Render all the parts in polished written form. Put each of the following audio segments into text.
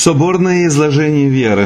Соборное изложение веры.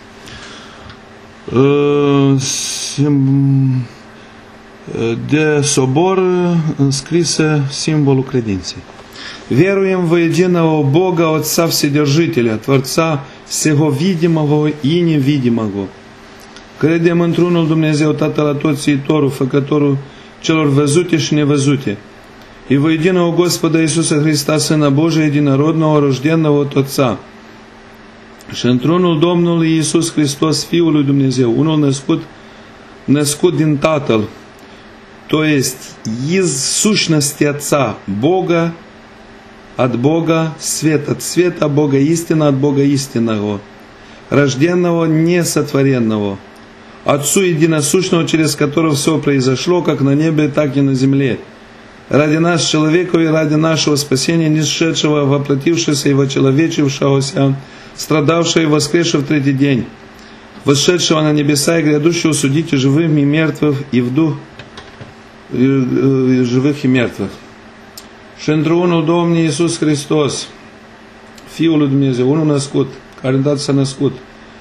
De собор скрыся символу credinței. Веруем во единого Бога, Отца Вседержителя, Творца всего видимого и невидимого. Credem într-unul Dumnezeu, Tatăl Atotțiitorul, Făcătorul celor văzute și nevăzute, и во единого Господа Иисуса Христа, Сына Божия, единородного, рожденного от Отца, și într-unul Domnul Iisus Hristos, Fiul lui Dumnezeu, unul născut din Tatăl, то есть из сущности Отца, Бога от Бога, свет от света, Бога истина от Бога истинного, рожденного, несотворенного, Отцу единосущного, через которого все произошло, как на небе, так и на земле, ради нас, человеков, и ради нашего спасения, несшедшего, воплотившегося и вочеловечившегося, страдавшего и воскресшего в третий день, восшедшего на небеса и грядущего судить и живых, и мертвых, и в дух живых и мертвых. Și într-unul Domnul Iisus Hristos, Fiul lui Dumnezeu, unul născut, care îndată s-a născut,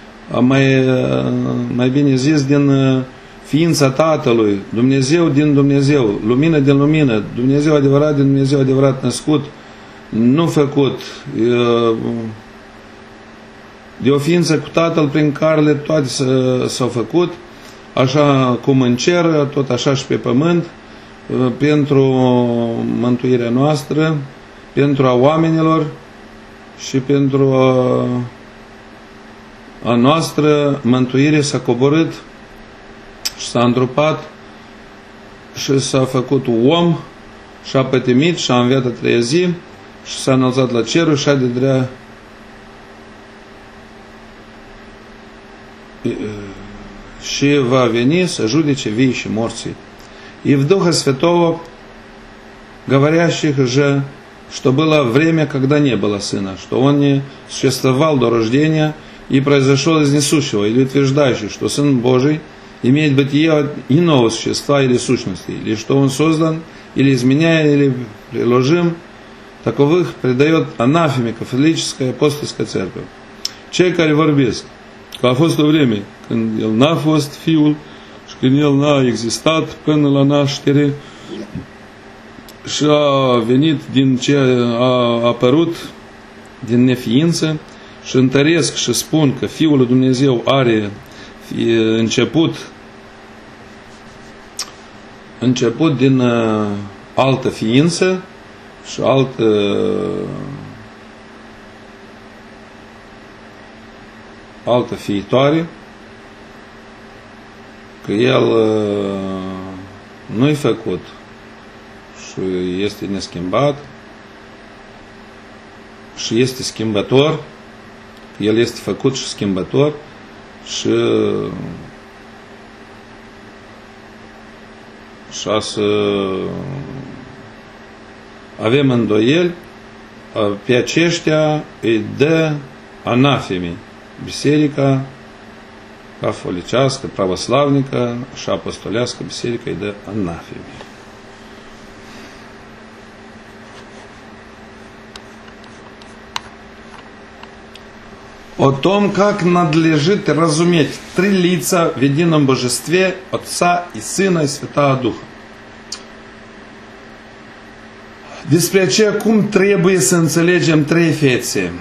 mai bine zis, din ființa Tatălui, Dumnezeu din Dumnezeu, lumină din lumină, Dumnezeu adevărat din Dumnezeu adevărat, născut, nu făcut, de o ființă cu Tatăl prin care toate s-au făcut, așa cum în cer, tot așa și pe pământ, pentru mântuirea noastră, pentru a oamenilor și pentru a noastră mântuire s-a coborât și s-a întrupat și s-a făcut om și a pătimit și a înviat a treia zi și s-a înălțat la cerul și a de dreapta și va veni să judece vii și morții. И в Духа Святого, говорящих же, что было время, когда не было Сына, что Он не существовал до рождения и произошел из несущего, или утверждающих, что Сын Божий имеет бытие от иного существа или сущности, или что Он создан, или изменяя, или приложим, таковых предает анафеме католическая апостольская церковь. Cei care vorbesc că a fost o vreme când El n-a fost Fiul, când El n-a existat până la naștere și a venit din ce a apărut din neființă și întăresc și spun că Fiul lui Dumnezeu are început din altă ființă și altă fiitoare, că El nu-i făcut și este neschimbat și este schimbător, că El este făcut și schimbător și să avem îndoieli, pe aceștia îi dă anafemi biserica catolicească, pravoslavnică și apostolească biserică îi dă anafemi. О том, как надлежит разуметь три лица в едином Божестве, Отца и Сына и Святого Духа. Despre aceea cum trebuie să înțelegem trei fețe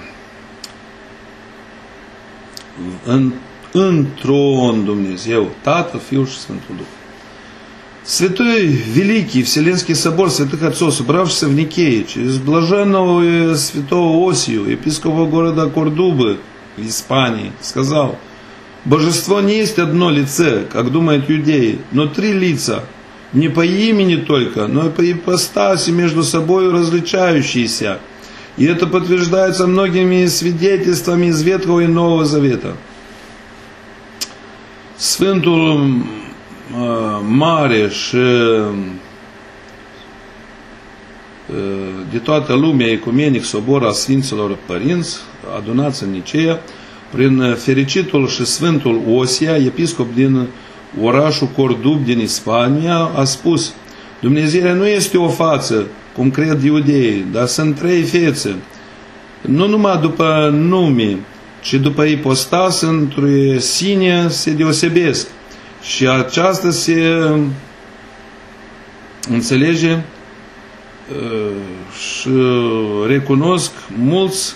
într-un Dumnezeu, Tatăl, Fiul și Sfântul Duh. Святой Великий Вселенский Собор Святых Отцов, собравшийся в Никее, через блаженного святого Осию, епископа города Кордубы в Испании, сказал: «Божество не есть одно лице, как думают иудеи, но три лица, не по имени только, но и по ипостаси между собой различающиеся. И это подтверждается многими свидетельствами из Ветхого и Нового Завета». Sfântul mare și de toată lumea ecumenic sobor a Sfinților Părinți, adunați în Niceea, prin fericitul și Sfântul Osia, episcop din orașul Cordub din Spania, a spus: Dumnezeirea nu este o față, cum cred iudeii, dar sunt trei fețe, nu numai după nume, ci după ipostas într-o sine se deosebesc. Și aceasta se înțelege și recunosc mulți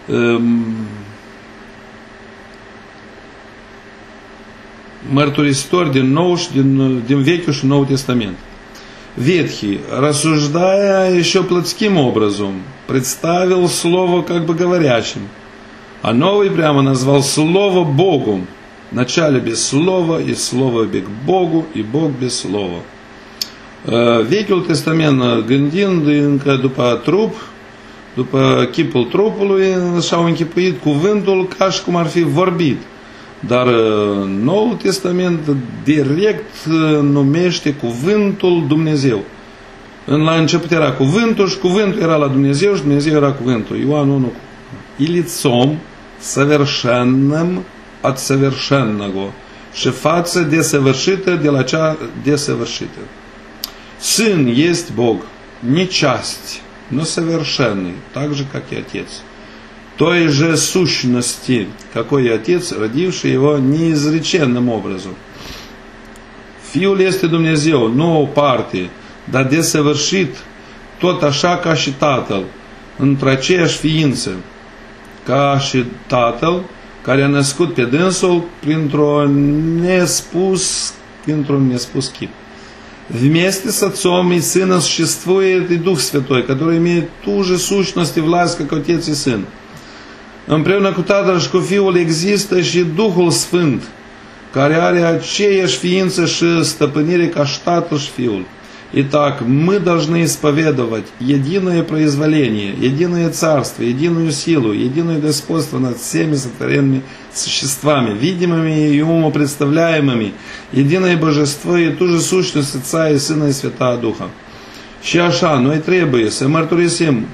мărturisitori din Nou și din Vechiul și Новый Тестамент. Ветхий, рассуждая еще плотским образом, представил Слово как бы говорящим, а Новый прямо назвал Слово Богом. Вначале без Слова, и Слово без Богу, и Bog без Slova. Vechiul Testament, gândind încă după trup, după chipul trupului, și-au închipuit cuvântul ca și cum ar fi vorbit. Dar Noul Testament direct numește cuvântul Dumnezeu. La început era cuvântul și cuvântul era la Dumnezeu și Dumnezeu era cuvântul. Ioan 1. И лицом совершенным от совершенного, și față desăvârșită de la cea desăvârșită. Сын есть Бог, не часть, но совершенный, так же, как и Отец. Той же сущности, какой и Отец, родивший его неизреченным образом. Fiul este Dumnezeu, nu o parte, dar desăvârșit, tot așa ca și Tatăl, într-aceeași ființă, ca și Tatăl, care a născut pe dânsul printr-un nespus chip. Вместе с Отцом и Сыном существует и Дух Святой, который имеет ту же сущность и власть, как Отец и Сын. Împreună cu Tatăl și cu Fiul există și Duhul Sfânt, care are aceeași ființă și stăpânire ca și Tatăl și Fiul. Итак, мы должны исповедовать единое произволение, единое царство, единую силу, единое господство над всеми сотворенными существами, видимыми и умопредставляемыми, единое божество и ту же сущность Отца и Сына и Святого Духа. Și așa, noi trebuie să mărturisim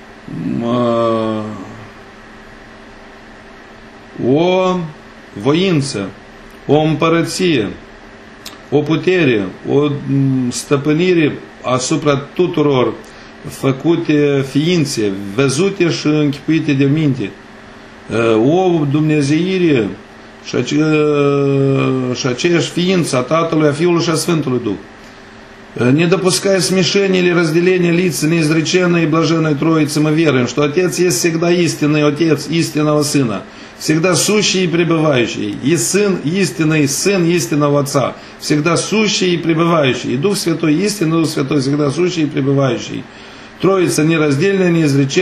o voință, o împărăție, o putere, o stăpânire asupra tuturor făcute ființe, văzute și închipuite de minte, o dumnezeire și aceeași ființă a Tatălui, a Fiului și a Sfântului Duh. Не допуская смешения или разделения лиц неизреченной и блаженной Троицы, мы веруем, что Отец есть всегда истинный Отец истинного Сына, всегда сущий и пребывающий, и Сын истинный, Сын истинного Отца, всегда сущий и пребывающий, и Дух Святой истинный, Дух Святой всегда сущий и пребывающий. Троица нераздельная,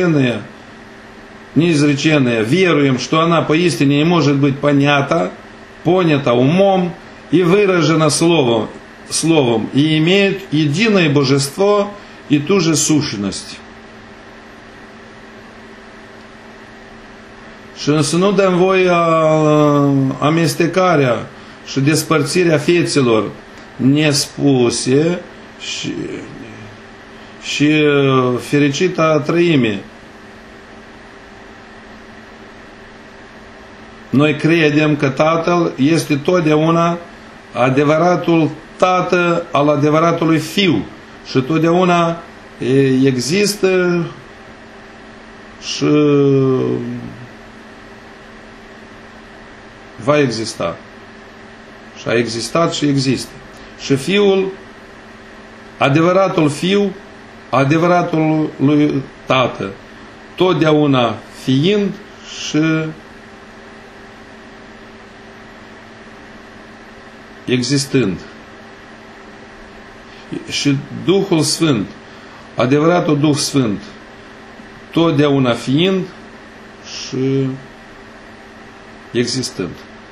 неизреченная. Веруем, что она поистине не может быть понята умом и выражена словом, и имеет единое божество и ту же сущность. Și să nu dăm voie amestecarea și despărțirea fețelor nespuse și fericita trăime. Noi credem că Tatăl este totdeauna adevăratul Tată al adevăratului Fiu și totdeauna există și va exista. Și a existat și există. Și Fiul, adevăratul Fiu, adevăratul lui Tată, totdeauna fiind și existând. Și Duhul Sfânt, adevăratul Duh Sfânt, totdeauna fiind și existând.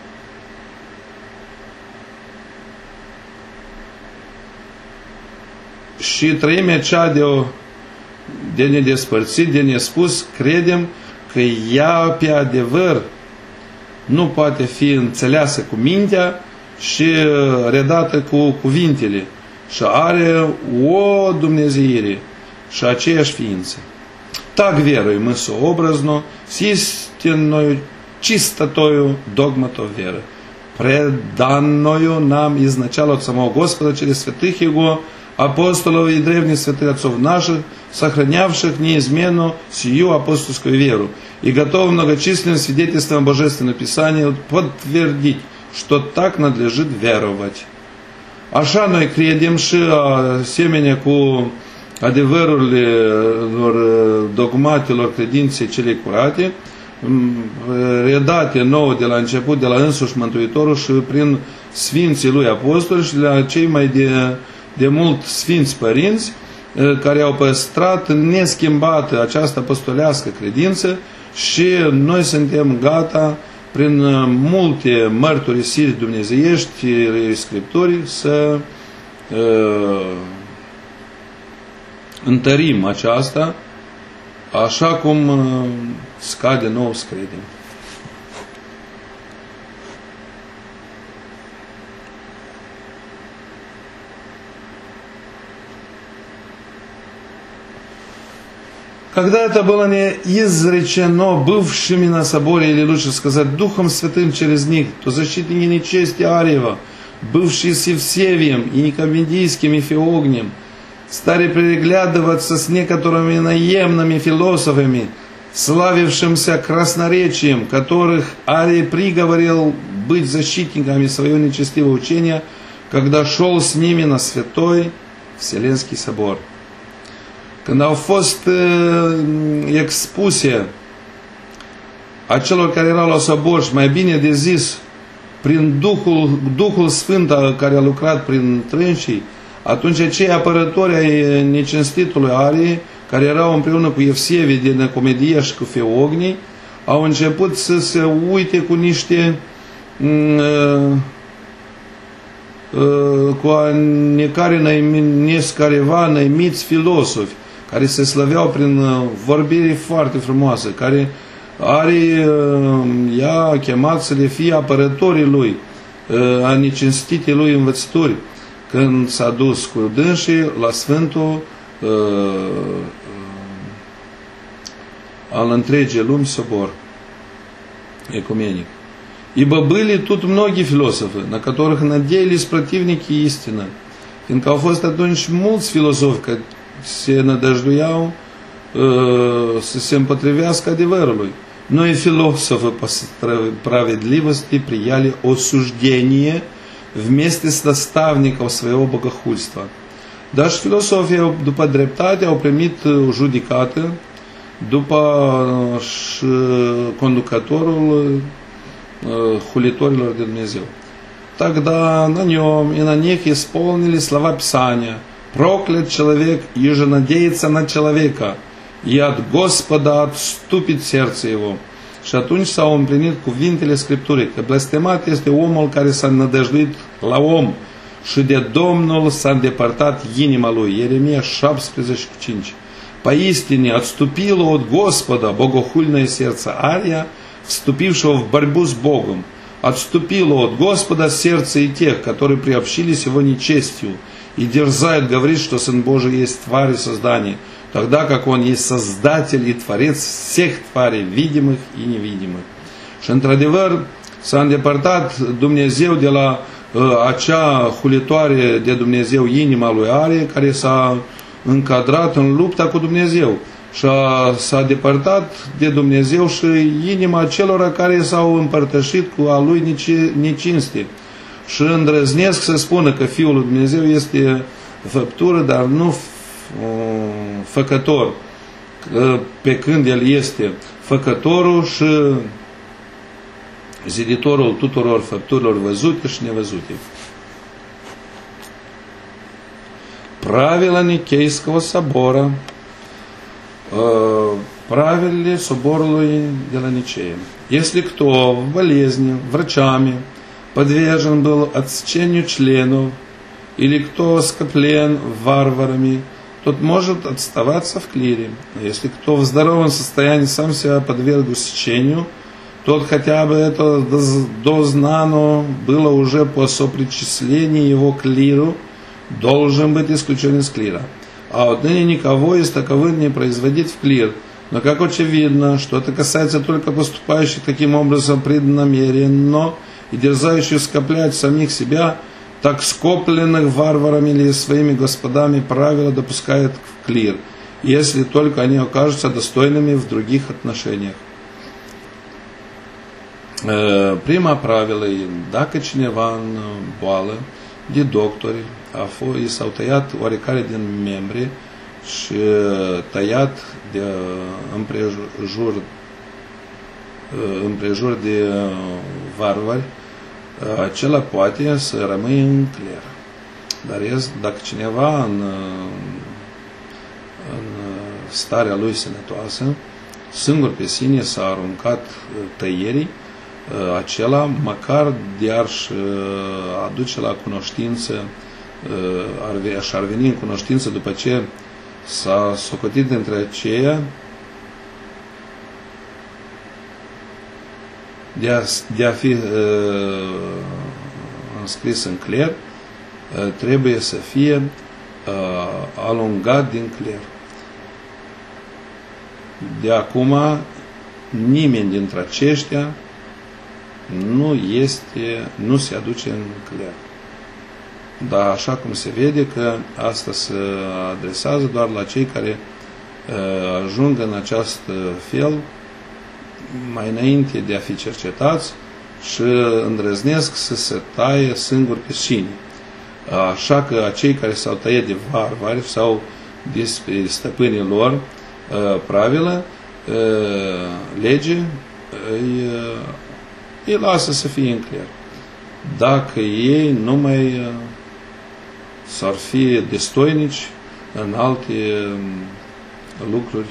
Și trăimea cea de nedespărțit, de nespus, credem că ea pe adevăr nu poate fi înțeleasă cu mintea și redată cu cuvintele. Și are o dumnezeire și aceeași ființă. Так веруем мы сообразно с истинною чистотою догматов веры, преданною нам изначально от самого Господа через святых Его апостолов и древних святых отцов наших, сохранявших неизменно сию апостольскую веру, и готов многочисленным свидетельством Божественного Писания подтвердить, что так надлежит веровать. Așa noi credem și asemenea cu adevărurile dogmatelor credinței cele curate, redate nouă de la început, de la însuși Mântuitorul și prin Sfinții Lui Apostoli și la cei mai de mult Sfinți Părinți, care au păstrat neschimbată această apostolească credință, și noi suntem gata, prin multe mărturisiri dumnezeiești, Scripturii, să întărim aceasta, așa cum scade nouă să credem. Когда это было не изречено бывшими на соборе, или лучше сказать, Духом Святым через них, то защитники нечести Арьева, бывшие с Евсевием и Никомедийским и Феогнием, стали переглядываться с некоторыми наемными философами, славившимся красноречием, которых Арий приговорил быть защитниками своего нечестивого учения, когда шел с nimi на Святой Вселенский собор. Când au fost expuse a celor care erau la sobor și mai bine de zis prin Duhul Sfânt care a lucrat prin trânsii, atunci acei apărători ai necinstitului Arie, care erau împreună cu Evsevie din Nicomedia și cu Feognii, au început să se uite cu niște cu nescareva năimiți filosofi, care se slăveau prin vorbire foarte frumoase, care Arie i-a chemat să le fie apărătorii lui, a necinstitei lui învățături, când s-a dus cu dânsii la Sfântul al întregii lumi собор ecumenic. Ибо были тут многие философы, на которых надеялись противники истины, fiindcă au fost atunci mulți filozofi care se nădăjduiau să se împotrivească adevărului. Но и философы справедливости прияли осуждение вместе с наставников своего bogохульства. Dar și filosofii după dreptate au primit judecată după conducătorul хулitorilor de Dumnezeu. Тогда на нем и на них исполнили слова Писания: проклят человек, еже надеется на человека, и от Господа отступит сердце его. Și atunci s-au împlinit cuvintele Scripturii, că blestemat este omul care s-a nădăjduit la om și de Domnul s-a îndepărtat inima lui. Ieremia 17:5. Поистине отступило от Господа богохульное сердце Ария, вступившего в борьбу с Богом. Отступило от Господа сердце и тех, которые приобщились его нечестью и дерзают говорить, что Сын Божий есть тварь и создание, тогда как Он есть Создатель и Творец всех тварей, видимых и невидимых. Și într-adevăr s-a îndepărtat Dumnezeu de la acea hulitoare de Dumnezeu inima lui Arie, care s-a încadrat în lupta cu Dumnezeu. Și s-a depărtat de Dumnezeu și inima celor care s-au împărtășit cu a lui necinste. Și îndrăznesc să spună că Fiul lui Dumnezeu este făptură, dar nu făcător, pe când El este făcătorul și ziditorul tuturor făpturilor văzute și nevăzute. Правила Никейского собора, правили соборului de la Nicea. Если кто в болезни, врачами подвержен был отсечению членов, или кто скоплен варварами, тот может отставаться в клире. Но если кто в здоровом состоянии сам себя подверг усечению, тот хотя бы это дознано было уже по сопричислении его к клиру, должен быть исключен из клира. А отныне никого из таковых не производить в клир. Но как очевидно, что это касается только поступающих таким образом преднамеренно и дерзающих скоплять самих себя, так скопленных варварами или своими господами правила допускает в клир, если только они окажутся достойными в других отношениях. Prima правилă e, dacă cineva în boală de doctori i s-au tăiat oarecare din membri și tăiat de împrejur de varvari, acela poate să rămâie în cler. Dar dacă cineva în starea lui sănătoasă, singur pe sine s-a aruncat tăierii, acela, măcar de ar-și aduce la cunoștință, și-ar veni în cunoștință după ce s-a socotit între aceia de a fi înscris în cler, trebuie să fie alungat din cler. De acum, nimeni dintre aceștia nu se aduce în cler. Dar așa cum se vede că asta se adresează doar la cei care ajung în acest fel mai înainte de a fi cercetați și îndrăznesc să se taie singuri pe sine. Așa că acei care s-au tăiat de varvari sau de stăpânii lor, pravilă, lege, îi lasă să fie în cler. Dacă ei nu mai s-ar fi destoinici în alte lucruri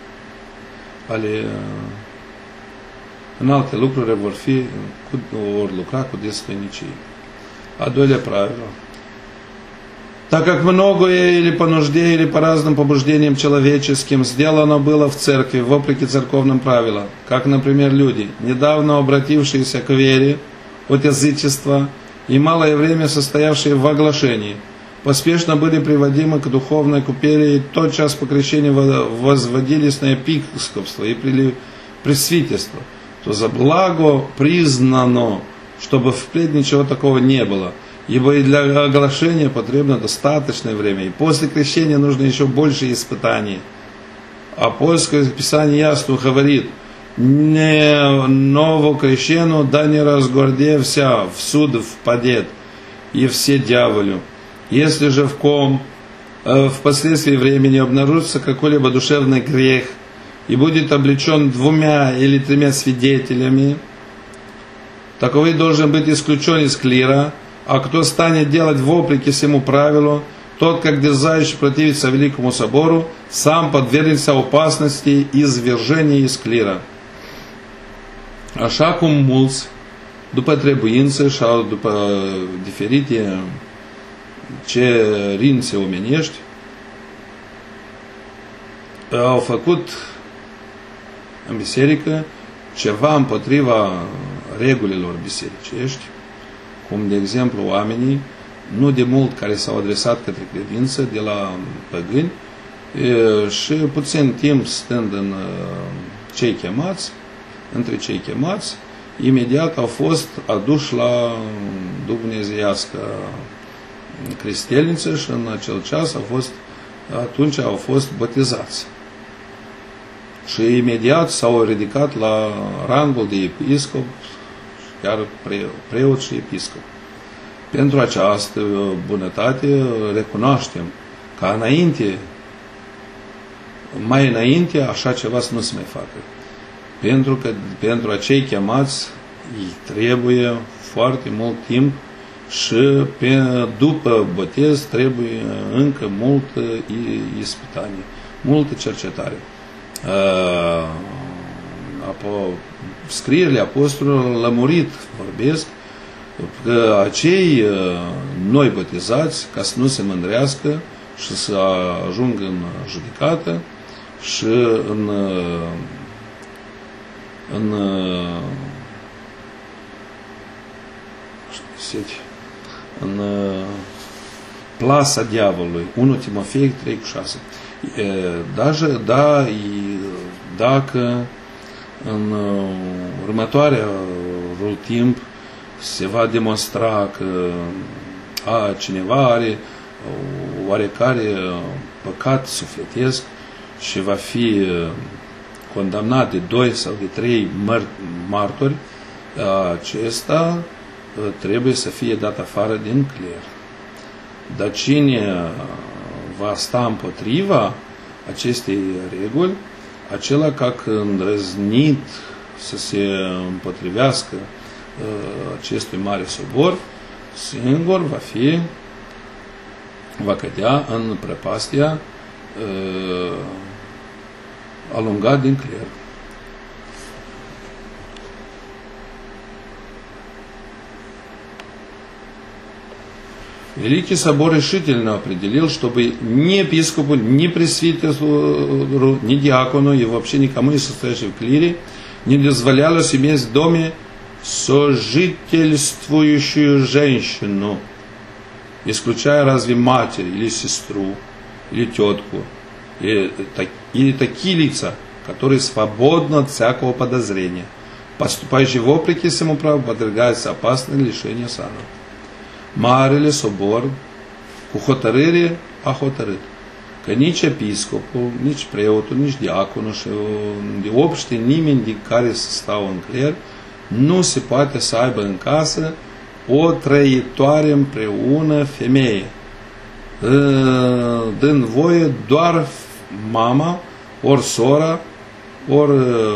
în alte lucruri vor lucra cu desstoinicie. A doilea правило. Так как многое или по нужде, или по разным побуждениям человеческим сделано было в церкви, вопреки церковным правилам, как, например, люди, недавно обратившиеся к вере от язычества и малое время состоявшие в оглашении, поспешно были приводимы к духовной купели и тотчас по крещению возводились на епископство и пресвитерство, то за благо признано, чтобы впредь ничего такого не было. Ибо и для оглашения потребно достаточное время, и после крещения нужно еще больше испытаний. Апостольское Писание ясно говорит: не новокрещену, да не разгордевся, в суд впадет, и все дьяволю. Если же в ком впоследствии времени обнаружится какой-либо душевный грех, и будет облечен 2 или 3 свидетелями, таковой должен быть исключен из клира. А кто станет делать вопреки всему правилу, тот, как дерзающий противится великому собору, сам подвергнется опасности извержения из clira. Așa cum mulți, după trebuință sau după diferite cerințe omenești, au făcut în biserică ceva împotriva regulilor bisericești, cum de exemplu oamenii, nu de mult care s-au adresat către credință de la păgâni și puțin timp stând între cei chemați, imediat au fost aduși la dumnezeiască cristelniță și în acel ceas atunci au fost botezați. Și imediat s-au ridicat la rangul de episcop, chiar preot și episcop. Pentru această bunătate recunoaștem că mai înainte așa ceva să nu se mai facă. Pentru că pentru acei chemați îi trebuie foarte mult timp și după botez trebuie încă multă ispitanie, multă cercetare. Scrierile apostolilor lămurit vorbesc că acei noi botezați, ca să nu se mândrească și să ajungă în judecată și în plasa diavolului. 1 Timofei 3:6. Dacă în următoarea timp se va demonstra că cineva are oarecare păcat sufletesc și va fi condamnat de 2 sau de 3 martori, acesta trebuie să fie dat afară din cler. Dar cine va sta împotriva acestei reguli, acela ca îndrăznit să se împotrivească acestui mare sobor, singur va cădea în prăpastia alungat din cler. Великий собор решительно определил, чтобы ни епископу, ни пресвитеру, ни диакону и вообще никому не состоящему в клире не дозволялось иметь в доме сожительствующую женщину, исключая разве матерь или сестру, или тетку, или такие лица, которые свободны от всякого подозрения, поступающие вопреки всему праву, подвергаются опасности lишения сана. Marele sobor, cu hotărâre, a hotărât că nici episcopul, nici preotul, nici diaconul și de obște nimeni din care să stau în cler, nu se poate să aibă în casă o trăitoare împreună femeie, dând voie doar mama, ori sora, ori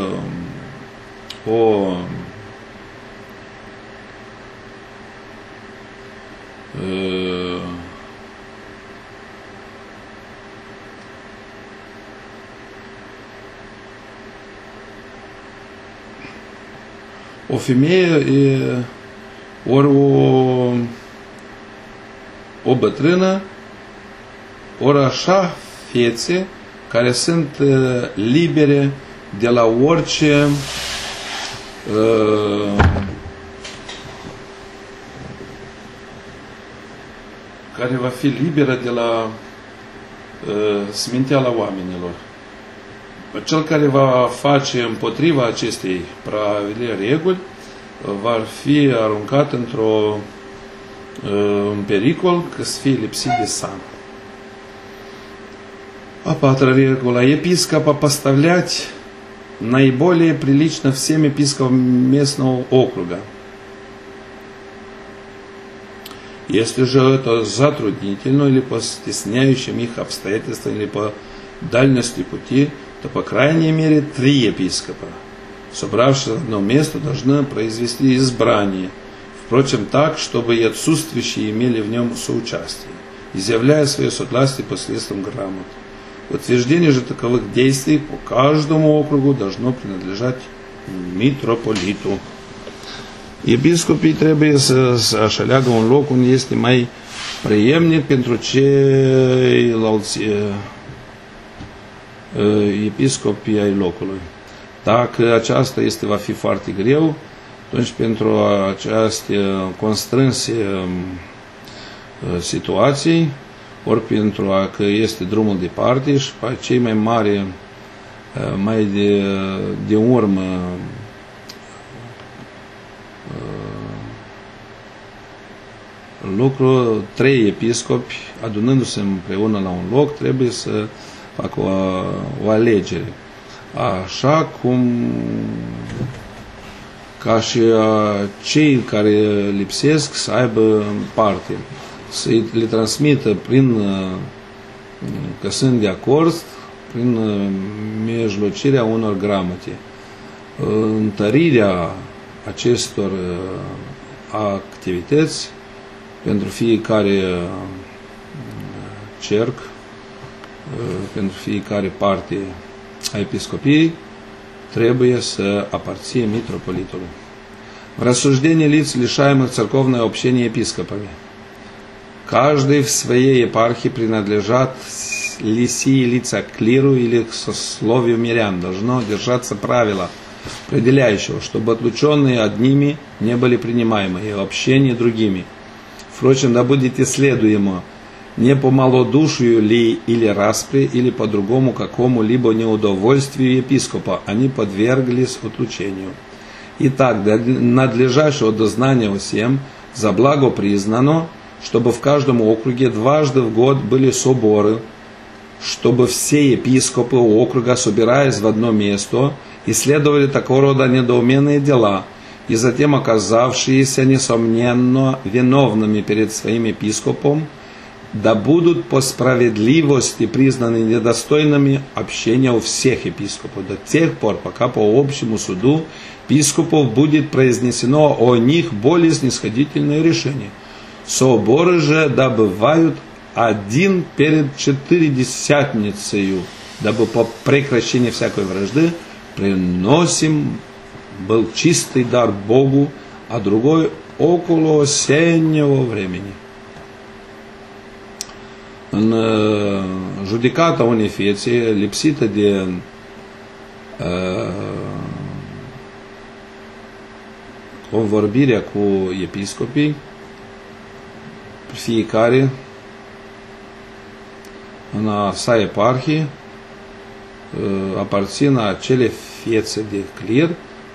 o femeie, ori o bătrână, ori așa fețe care sunt libere de la orice care va fi liberă de la sminteala oamenilor. Cel care va face împotriva acestei pravile reguli va fi aruncat într-un pericol că să fie lipsit de сан. А 4 регула. Епископа поставлять наиболее прилично всем епископам местного округа. Если же это затруднительно или по стесняющим их обстоятельствам, или по дальности пути, то по крайней мере 3 епископа, собравшись в одно место, должны произвести избрание, впрочем, так, чтобы и отсутствующие имели в нем соучастие, изъявляя свое согласие посредством грамот. Утверждение же таковых действий по каждому округу должно принадлежать митрополиту. Episcopii trebuie să-și aleagă un loc unde este mai preemnic pentru ceilalți episcopii ai locului. Dacă aceasta va fi foarte greu, atunci pentru această constrânse situații, ori pentru că este drumul departe și pe cei mai mari, mai de urmă, lucru, 3 episcopi adunându-se împreună la un loc trebuie să facă o alegere. Așa cum ca și cei care lipsesc să aibă parte, să le transmită că sunt de acord, prin mijlocirea unor gramote. Întărirea acestor activități pentru fiecare cerc, pentru fiecare parte a episcopiei, trebuie să aparține митрополитului. В рассуждении лиц, лишаемых церковное общение епископами. Каждый в своей епархии принадлежат ли сии лица к клиру или к сословию мирян. Должно держаться правило, определяющего, чтобы отлученные одними не были принимаемы и общение другими. Впрочем, да будет исследуемо не по малодушию ли или распри, или по другому какому-либо неудовольствию епископа они подверглись отлучению. Итак, для надлежащего дознания всем за благо признано, чтобы в каждом округе дважды в год были соборы, чтобы все епископы округа, собираясь в одно место, исследовали такого рода недоуменные дела, и затем оказавшиеся, несомненно, виновными перед своим епископом, да будут по справедливости признаны недостойными общения у всех епископов до тех пор, пока по общему суду епископов будет произнесено о них более снисходительное решение. Соборы же добывают один перед Четыредесятницею, дабы по прекращении всякой вражды приносим был чистый дар Богу, а другой около осеннего времени. În judecata unei fețe lipsită de convorbirea cu episcopii, fiecare în a sa eparhie aparțin acele fețe de cler,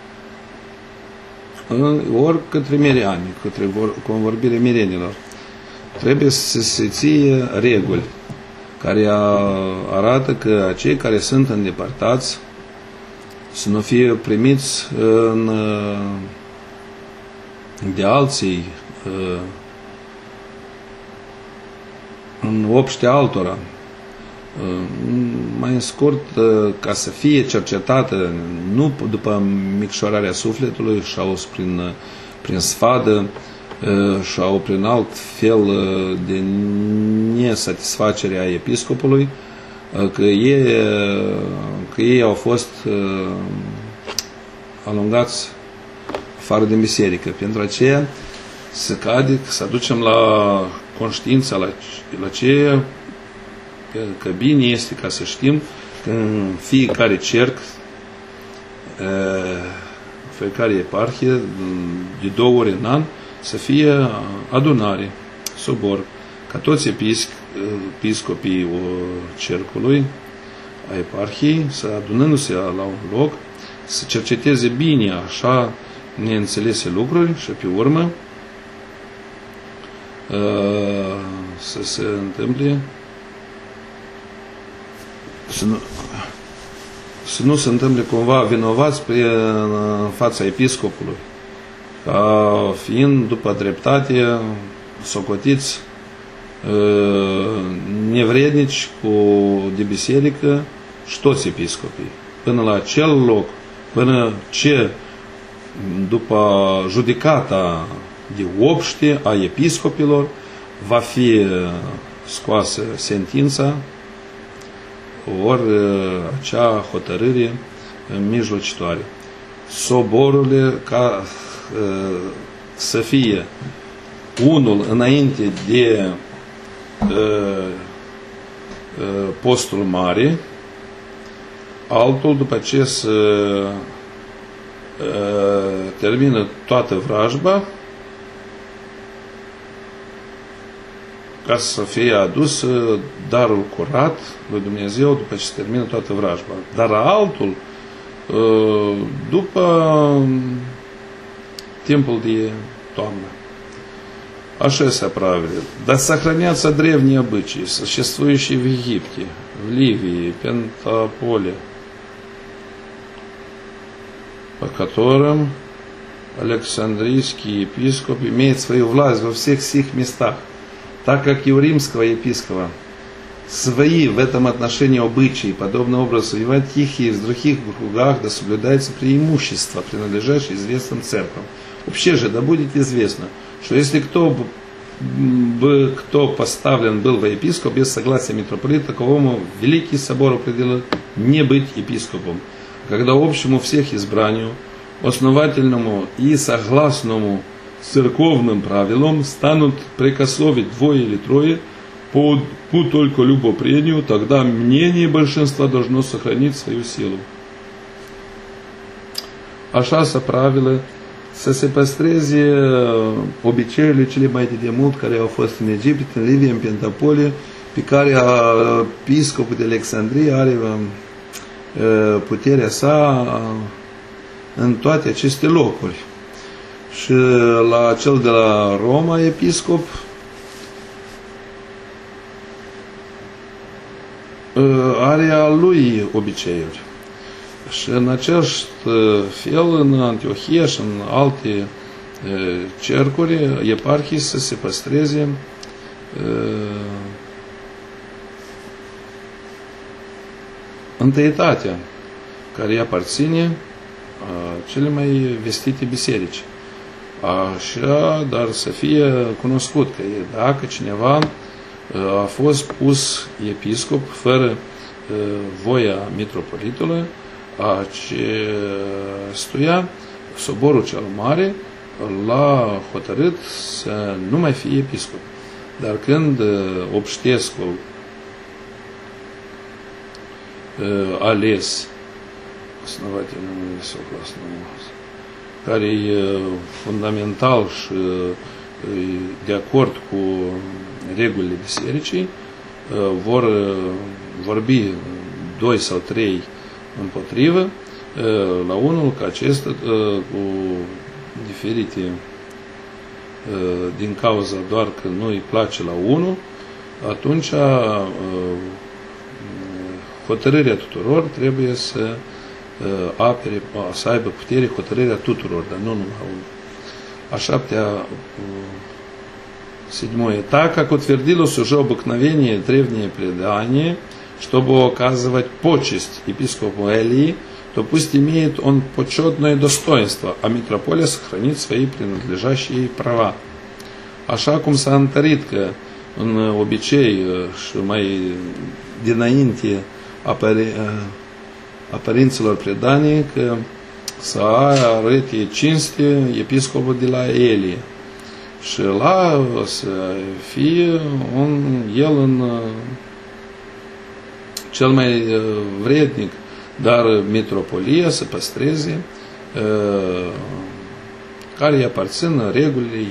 ori către miriani, către convorbirea mirenilor. Trebuie să se ție reguli care arată că cei care sunt îndepărtați să nu fie primiți de alții în obște altora. Mai în scurt, ca să fie cercetată nu după micșorarea sufletului sau prin sfadă sau prin alt fel de nesatisfacere a episcopului, că ei au fost alungați afară din biserică. Pentru aceea se cade să aducem la conștiința la ce că bine este ca să știm că în fiecare cerc, fiecare eparhie, de 2 ori în an, să fie adunare, sobor, ca toți episcopii cercului, a eparhiei, să adunându-se la un loc, să cerceteze bine așa neînțelese lucruri și pe urmă să se întâmple să nu se întâmple cumva vinovați în fața episcopului, ca fiind după dreptate socotiți nevrednici de biserică și toți episcopii, până la acel loc, până ce după judecata de obște a episcopilor va fi scoasă sentința ori acea hotărâre mijlocitoare. Soborurile ca să fie unul înainte de postul mare, altul după ce se termină toată vrajba, ca să fie adus darul curat lui Dumnezeu după ce se termină toată vrajba. Dar altul după timpul de toamnă. Așa se правили. Да сохранятся древние обычаи, существующие в Египте, в Ливии, Пентаполе, по которым Александрийский епископ имеет свою власть во всех сих местах, так как и у римского епископа свои в этом отношении обычаи, подобно образу и в Антихии, и в других кругах, да соблюдается преимущество, принадлежащее известным церквам. Вообще же, да будет известно, что если кто поставлен был во епископ без согласия митрополита, таковому Великий Собор определил не быть епископом. Когда общему всех избранию, основательному и согласному церковным правилам станут прикословить 2 или 3 по только любопрению, тогда мнение большинства должно сохранить свою силу. Așa se правилă să se păstreze obiceiurile cele mai de demult care au fost în Egipt, în Livia, în Pentapole, pe care episcopul de Alexandria are puterea sa în toate aceste locuri. Și la cel de la Roma, episcop, are a lui obiceiuri. Și în acest fel, în Antiohia și în alte cercuri, eparhii să se păstreze întâietatea care îi aparține cele mai vestite biserici. Așa, dar să fie cunoscut că dacă cineva a fost pus episcop fără voia mitropolitului, acestuia, soborul cel mare l-a hotărât să nu mai fie episcop. Dar când obștescul ales care e fundamental și de acord cu regulile bisericii, vor vorbi 2 sau 3 împotrivă, la unul ca acesta, cu diferite, din cauza doar că nu îi place la unul, atunci hotărârea tuturor trebuie să apere, să aibă putere hotărârea tuturor, dar nu numai unul. А 7. Так как утвердилось уже обыкновение древнее предание, чтобы оказывать почесть епископу Элии, то пусть имеет он почетное достоинство, а митрополия сохранит свои принадлежащие ей права. Așa cum s-a întărit că în obicei și mai dinainte a părinților predanii că să arăte cinste episcopul de la Elie. Și la să fie el în cel mai vrednic, dar mitropolia să păstreze care îi aparțin regulile.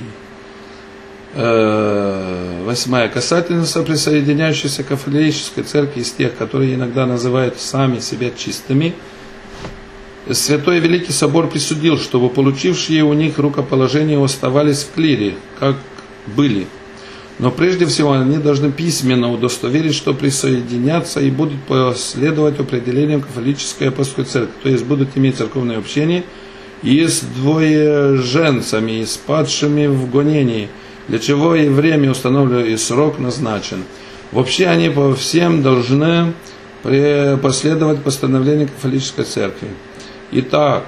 8. Касательно присоединяющейся к кафолической церкви из тех, которые иногда называют сами себя чистыми, Святой Великий Собор присудил, чтобы получившие у них рукоположение оставались в клире, как были. Но прежде всего они должны письменно удостоверить, что присоединятся и будут последовать определениям кафолической апостольской церкви, то есть будут иметь церковное общение и с двоеженцами, и с падшими в гонении, для чего и время установлено, и срок назначен. Вообще они по всем должны последовать постановлению кафолической церкви. Итак,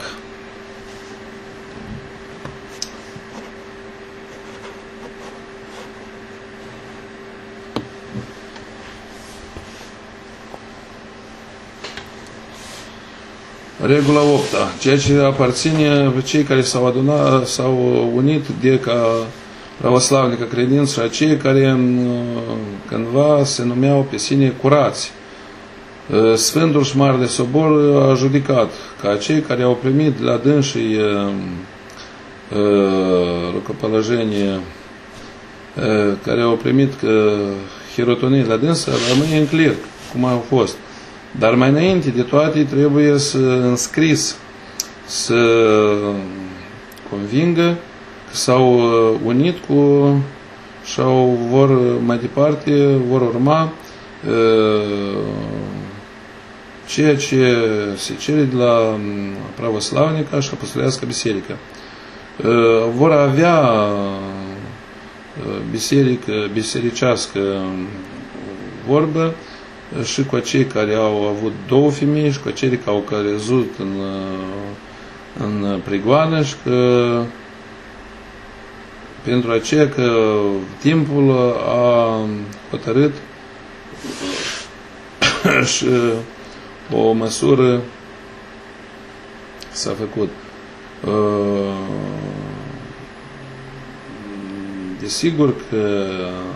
regula 8. Ceea ce aparține cei care s-au unit de ca pravoslavni, ca credință, și acei care cândva se numeau pe sine curați. Sfântul și Mare de Sobor a judecat ca acei care au primit la dânsii rugăpălăjenie, care au primit hirotonie la dânsă, rămâne în cler, cum au fost. Dar mai înainte de toate trebuie să înscris, să convingă că s-au unit cu sau vor mai departe, vor urma ceea ce se cere de la pravoslavnica și apostolească biserică. Vor avea bisericească vorbă și cu cei care au avut 2 femei și cu cei care au căzut în prigoană și că pentru aceea că timpul a hotărât și o măsură s-a făcut. Desigur că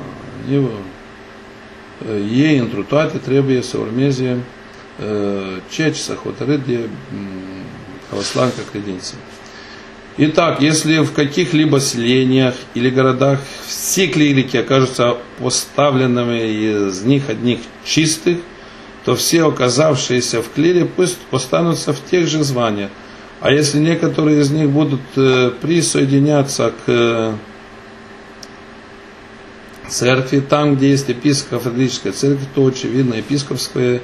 ei întru toate trebuie să urmeze ceea ce s-a hotărât de православная credință. Итак, если в каких-либо селениях или городах все клирики окажутся поставленными из них одних чистых, то все оказавшиеся в клире пусть останутся в тех же званиях. А если некоторые из них будут присоединяться к церкви. Там, где есть епископо-католическая церковь, то, очевидно, епископское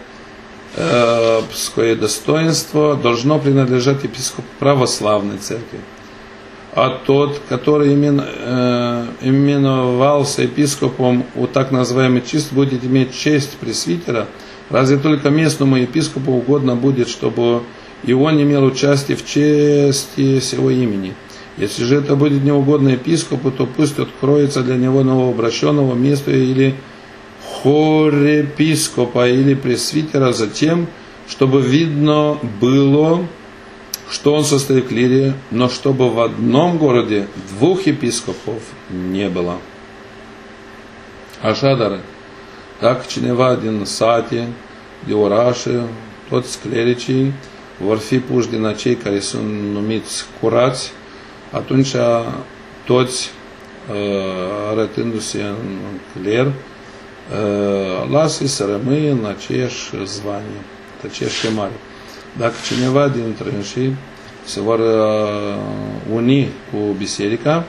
достоинство должно принадлежать епископу православной церкви. А тот, который именовался епископом у так называемой чистки, будет иметь честь пресвитера, разве только местному епископу угодно будет, чтобы и он имел участие в чести сего имени. Если же это будет неугодно епископу, то пусть откроется для него новообращенного место или хорепископа или пресвитера за тем, чтобы видно было, что он состоит в клире, но чтобы в одном городе 2 епископов не было. Așadar, dacă cineva din sate, de orașe, toți clericii vor fi puși din acei care sunt numiți curați, atunci toți, arătându-se în cler, lasă-i să rămâie în aceeași zvanie, aceeași chemare. Dacă cineva dintre înșii se vor uni cu biserica,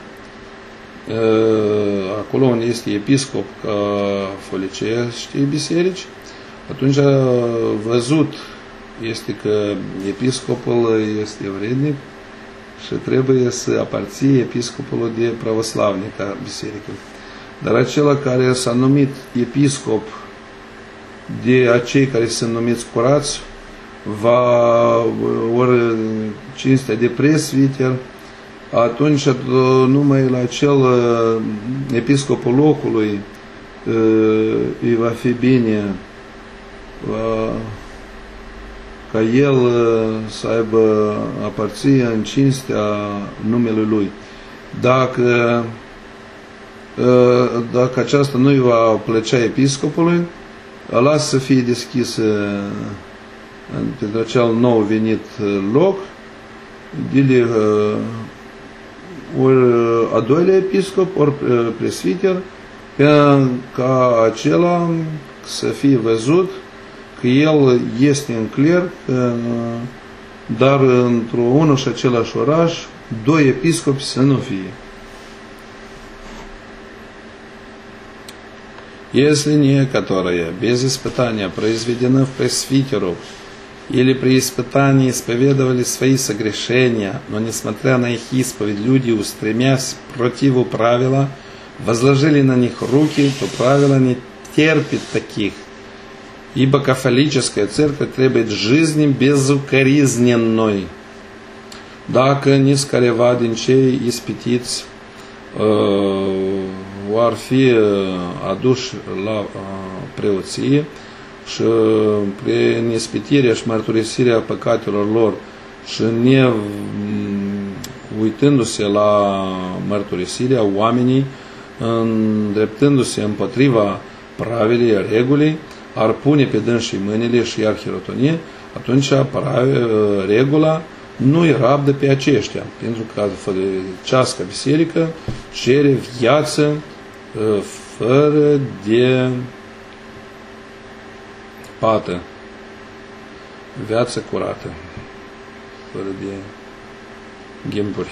acolo unde este episcop folicește biserici, atunci văzut este că episcopul este vrednic și trebuie să aparție episcopului de pravoslavnica biserică. Dar acela care s-a numit episcop de acei care sunt numiți curați, ori cinstea de presviter, atunci numai la acel episcopul locului îi va fi bine ca el să aibă aparție în cinstea numelui lui. Dacă aceasta nu îi va plăcea episcopului, lasă să fie deschis pentru acel nou venit loc, dile ori a doilea episcop, ori presviter, ca acela să fie văzut că el este în cler, dar într-unul și același oraș, 2 episcopi să nu fie. Если некоторые без испытания произведены в пресвитеров или при испытании исповедовали свои согрешения, но несмотря на их исповедь люди, устремясь противу правила, возложили на них руки, то правило не терпит таких, ибо католическая церковь требует жизни безукоризненной. Dacă nici careva din cei ispitiți ar fi aduși la preoție și prin ispitirea și mărturisirea păcatelor lor și ne uitându-se la mărturisirea oamenii, îndreptându-se împotriva pravilei, regulii, ar pune pe dânsii mâinile și iar hirotonie, atunci regula nu îi rabdă pe aceștia, pentru că cească biserică cere viață fără de pată, viață curată, fără de ghimpuri.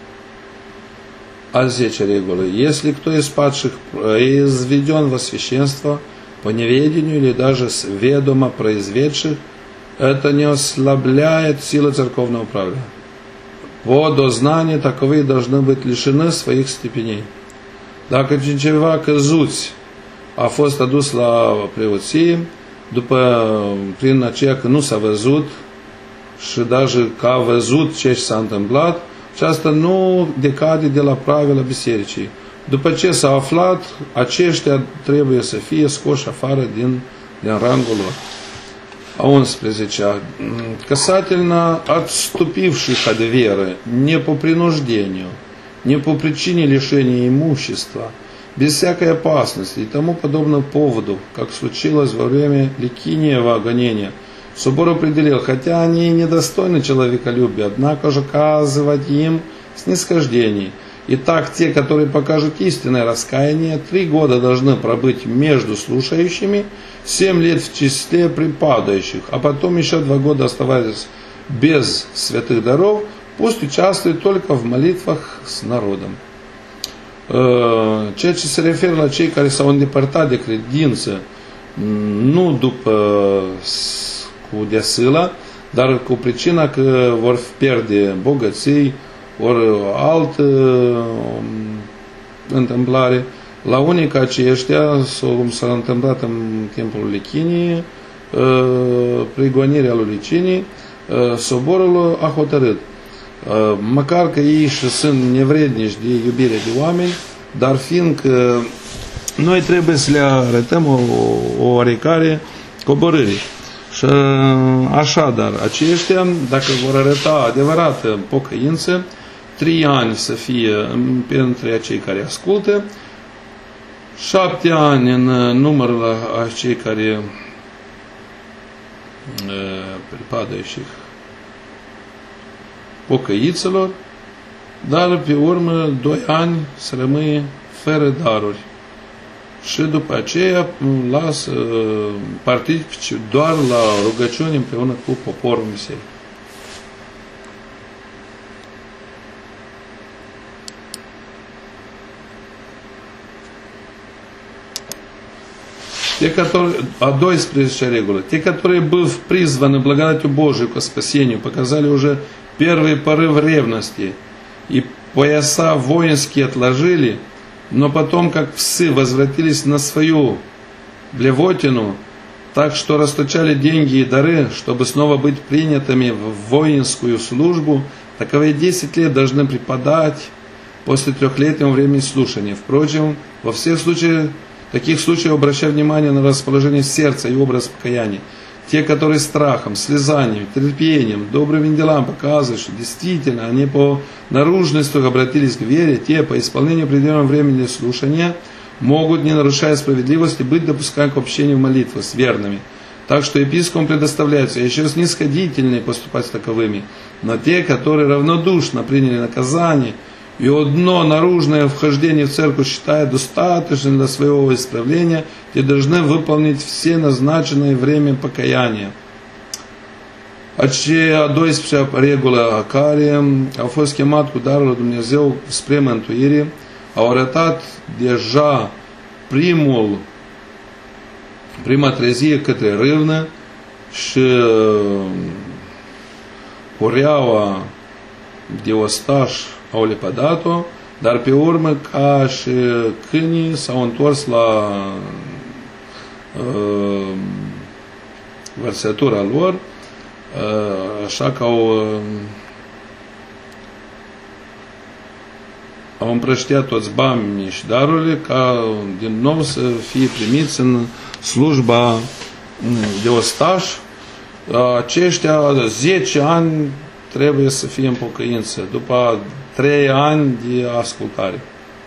А 10 регулы. Если кто из падших изведен во священство по неведению или даже с ведомо произведших, это не ослабляет силы церковного правила. По дознанию таковые должны быть лишены своих степеней. Dacă cineva căzuți a fost adus la preoție, prin aceea că nu s-a văzut și даже că a văzut ce s-a întâmplat, și asta nu decade de la pravila bisericii. După ce s-a aflat, aceștia trebuie să fie scoși afară din rangul lor. А 11. Касательно отступивших от веры, не по принуждению, не по причине лишения имущества, без всякой опасности и тому подобного поводу, как случилось во время Ликиниева гонения, собор определил, хотя они и недостойны человеколюбия, однако же оказывать им снисхождение. Итак, те, которые покажут истинное раскаяние, 3 года должны пробыть между слушающими, 7 лет в числе припадающих, а потом еще 2 года оставаясь без святых даров, пусть участвуют только в молитвах с народом. Ceea ce se referă la cei care s-au îndepărtat de credință, nu după cu deasâla, dar cu pricina că vor pierde bogății, ori altă întâmplare. La unii ca aceștia, cum s-a întâmplat în timpul Lichinii, prigonirea lui Licinii, soborul a hotărât, măcar că ei și sunt nevrednici de iubire de oameni, dar fiindcă noi trebuie să le arătăm o oarecare coborâre. Și așadar, aceștia, dacă vor arăta adevărată pocăință, 3 ani să fie pentru cei care ascultă, 7 ani în numărul a cei care pripadă și pocăiților, dar pe urmă 2 ani să rămâie fără daruri. Și după aceea lasă participi doar la rugăciuni împreună cu poporul bisericii. А 12 регула. Те, которые, быв призваны благодатью Божией к спасению, показали уже первый порыв ревности, и пояса воинские отложили, но потом, как псы, возвратились на свою блевотину, так что расточали деньги и дары, чтобы снова быть принятыми в воинскую службу, таковые 10 лет должны преподать после 3-летнего времени слушания. Впрочем, во всех случаях, таких случаев обращая внимание на расположение сердца и образ покаяния. Те, которые страхом, слезанием, терпением, добрыми делам показывают, что действительно они по наружности обратились к вере, те по исполнению определенного времени слушания могут, не нарушая справедливости, быть допускаемы к общению в молитвах с верными. Так что епископам предоставляется еще снисходительнее поступать с таковыми. Но те, которые равнодушно приняли наказание, и одно наружное вхождение в церковь считают достаточным для своего исправления, те должны выполнить все назначенное время покаяния. Aceea 12 regulă care au fost chemat cu darul lui Dumnezeu spre mântuire, au arătat deja prima trezire către râvnă și cureaua de ostaș au lepădat-o, dar pe urmă, ca și câinii, s-au întors la vărsătura lor, așa că au împrăștiat toți banii și darurile ca din nou să fie primiți în slujba de ostaș. Aceștia 10 ani trebuie să fie în pocăință, după 3 ani de ascultare.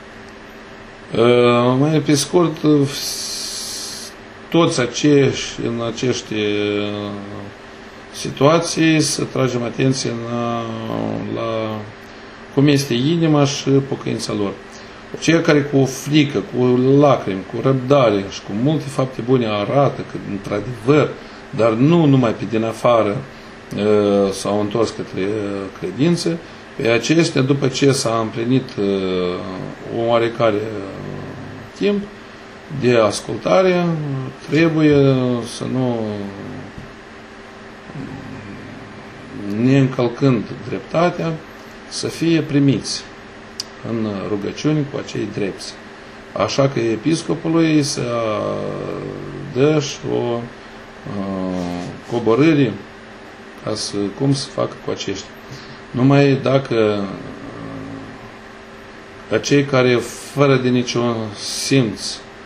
Mai pe scurt, toți în aceste situații să tragem atenție la cum este inima și pocăința lor. Cei care cu frică, cu lacrimi, cu răbdare și cu multe fapte bune arată că într-adevăr, dar nu numai pe din afară, s-au întors către credință, pe acestea, după ce s-a împlinit o oarecare timp de ascultare, trebuie să nu, neîncălcând dreptatea, să fie primiți în rugăciuni cu acei drepți. Așa că episcopului să dă și o coborâre ca să, cum să facă cu aceștia. Numai dacă acei care fără de niciun simț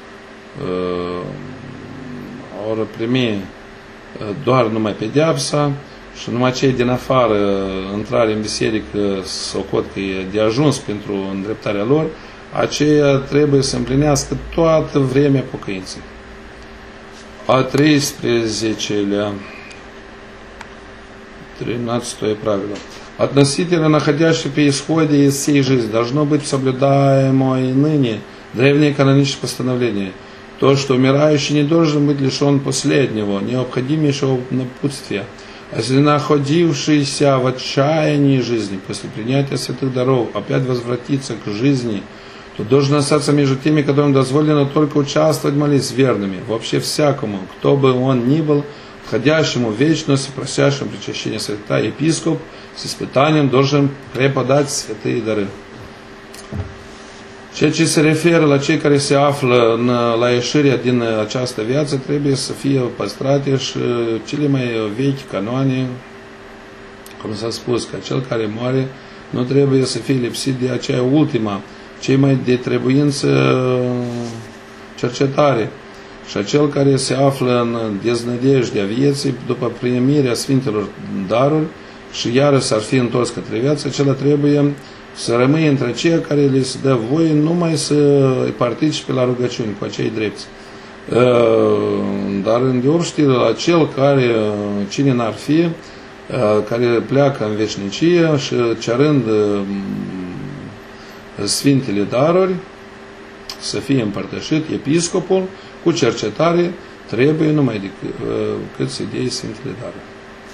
au primi doar numai pedeapsa și numai cei din afară intrare în biserică socot că e de ajuns pentru îndreptarea lor, aceia trebuie să împlinească toată vremea pocăinței. A 13-lea 13 правило. Относительно находящих при исходе из всей жизни должно быть соблюдаемо и ныне древнее каноническое постановление. То, что умирающий не должен быть лишен последнего, необходимейшего напутствия. А если находившийся в отчаянии жизни после принятия святых даров опять возвратится к жизни, то должен остаться между теми, которым дозволено только участвовать в молитве верными, вообще всякому, кто бы он ни был, входящему в вечность и просящему причащения свята. Епископ с испытанием должен prepădать святые дары. Ceea ce se referă la cei care se află la ieșirea din această viață trebuie să fie păstrate și cele mai vechi canoane, cum s-a spus, că cel care moare nu trebuie să fie lipsit de aceea ultima, cei mai de trebuință cercetare. Și acel care se află în deznădejdea vieții după primirea Sfintelor daruri și iarăși s-ar fi întors către viață, acela trebuie să rămâie între aceia care le se dă voie numai să participe la rugăciuni cu acei drepți. Dar îndeopște acel care, cine n-ar fi, care pleacă în veșnicie și cerând Sfintele daruri să fie împărtășit, episcopul cu cercetare trebuie numai decât să dea Sfintele daruri.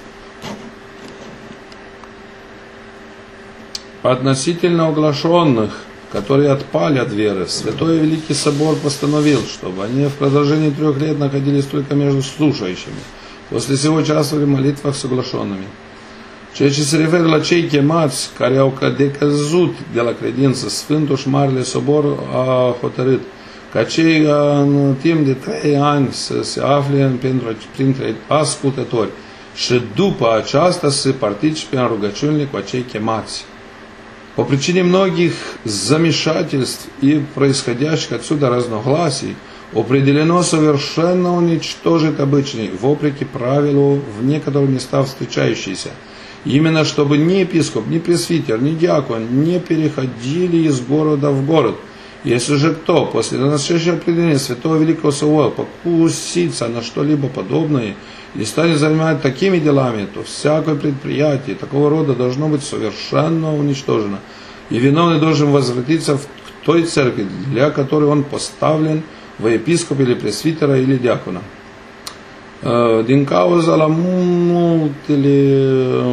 Относительно оглашенных, которые отпали от веры, Святой Великий Собор постановил, чтобы они в продолжении 3 лет находились только между слушающими, после всего участвовали в молитвах с оглашенными. Ceea ce se referă la cei chemați care au decăzut de la credință, Sfântul și Marele Sobor a hotărât ca cei în timp de 3 ani să se afle printre ascultători și după aceasta să participe în rugăciunile cu acei chemați. По причине многих замешательств и происходящих отсюда разногласий определено совершенно уничтожить обычный, вопреки правилу, в некоторых местах встречающийся. Именно чтобы ни епископ, ни пресвитер, ни диакон не переходили из города в город. Если же кто после настоящего определения Святого Великого Собора покусится на что-либо подобное и станет заниматься такими делами, то всякое предприятие такого рода должно быть совершенно уничтожено. И виновный должен возвратиться к той церкви, для которой он поставлен во епископа или пресвитера или диакона. Din cauza la multele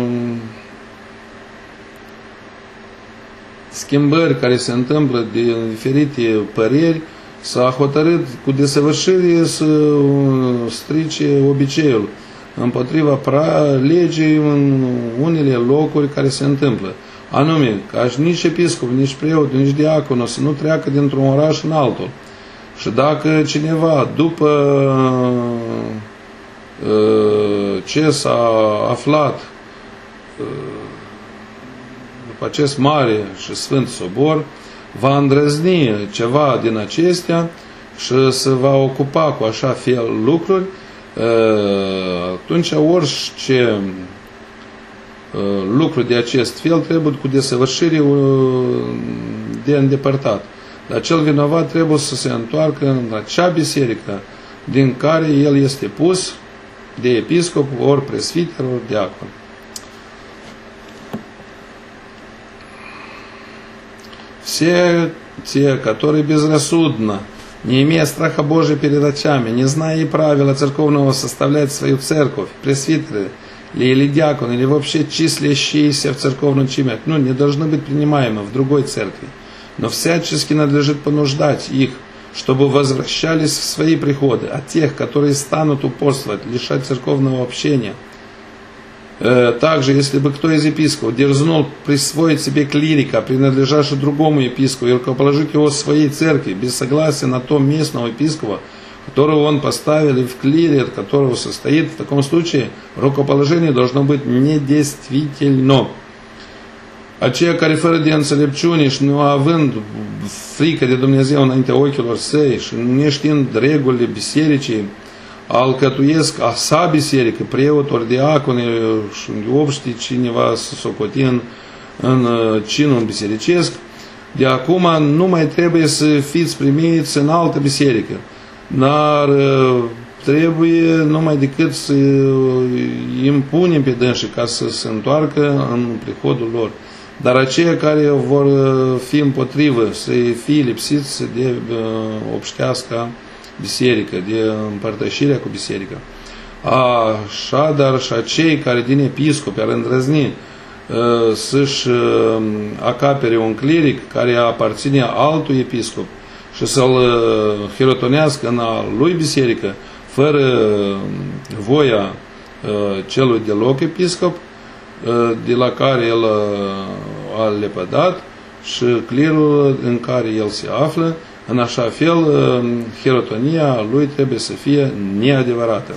schimbări care se întâmplă de diferite păreri, s-a hotărât cu desăvârșire să strice obiceiul împotriva legii în unele locuri care se întâmplă. Anume, ca nici episcop, nici preot, nici diacon să nu treacă dintr-un oraș în altul. Și dacă cineva, după ce s-a aflat după acest mare și sfânt sobor, va îndrăzni ceva din acestea și se va ocupa cu așa fel lucruri, atunci orice lucru de acest fel trebuie cu desăvârșire de îndepărtat. Dar cel vinovat trebuie să se întoarcă în acea biserică din care el este pus de episcop, ori presviter, ori diacon. Все те, которые безрассудно, не имея страха Божия перед очами, не зная и правила церковного составлять свою церковь, пресвитеры или диаконы, или вообще числящиеся в церковном чине, не должны быть принимаемы в другой церкви, но всячески надлежит понуждать их, чтобы возвращались в свои приходы, а тех, которые станут упорствовать, лишать церковного общения. Также, если бы кто из епископов дерзнул присвоить себе клирика, принадлежащего другому епископу, и рукоположить его в своей церкви, без согласия на то местного епископа, которого он поставил, и в клире, от которого состоит, в таком случае рукоположение должно быть недействительно. Aceia care fără de înțelepciune și nu având frică de Dumnezeu înaintea ochilor săi și neștiind regulile bisericii, alcătuiesc a sa biserică, preot ori diaconi și obște cineva să socoti în cinul bisericesc, de acum nu mai trebuie să fiți primiți în altă biserică, dar trebuie numai decât să impunem pe dânsii ca să se întoarcă în prihodul lor. Dar aceia care vor fi împotrivă, să fie lipsiți de obștească biserică, de împărtășirea cu biserica. Așadar și acei care din episcopi ar îndrăzni să-și acapere un cleric care aparține altui episcop și să-l hirotonească în a lui biserică, fără voia celui deloc episcop, de la care el a lepădat, și clerul în care el se află, în așa fel, hirotonia lui trebuie să fie neadevărată.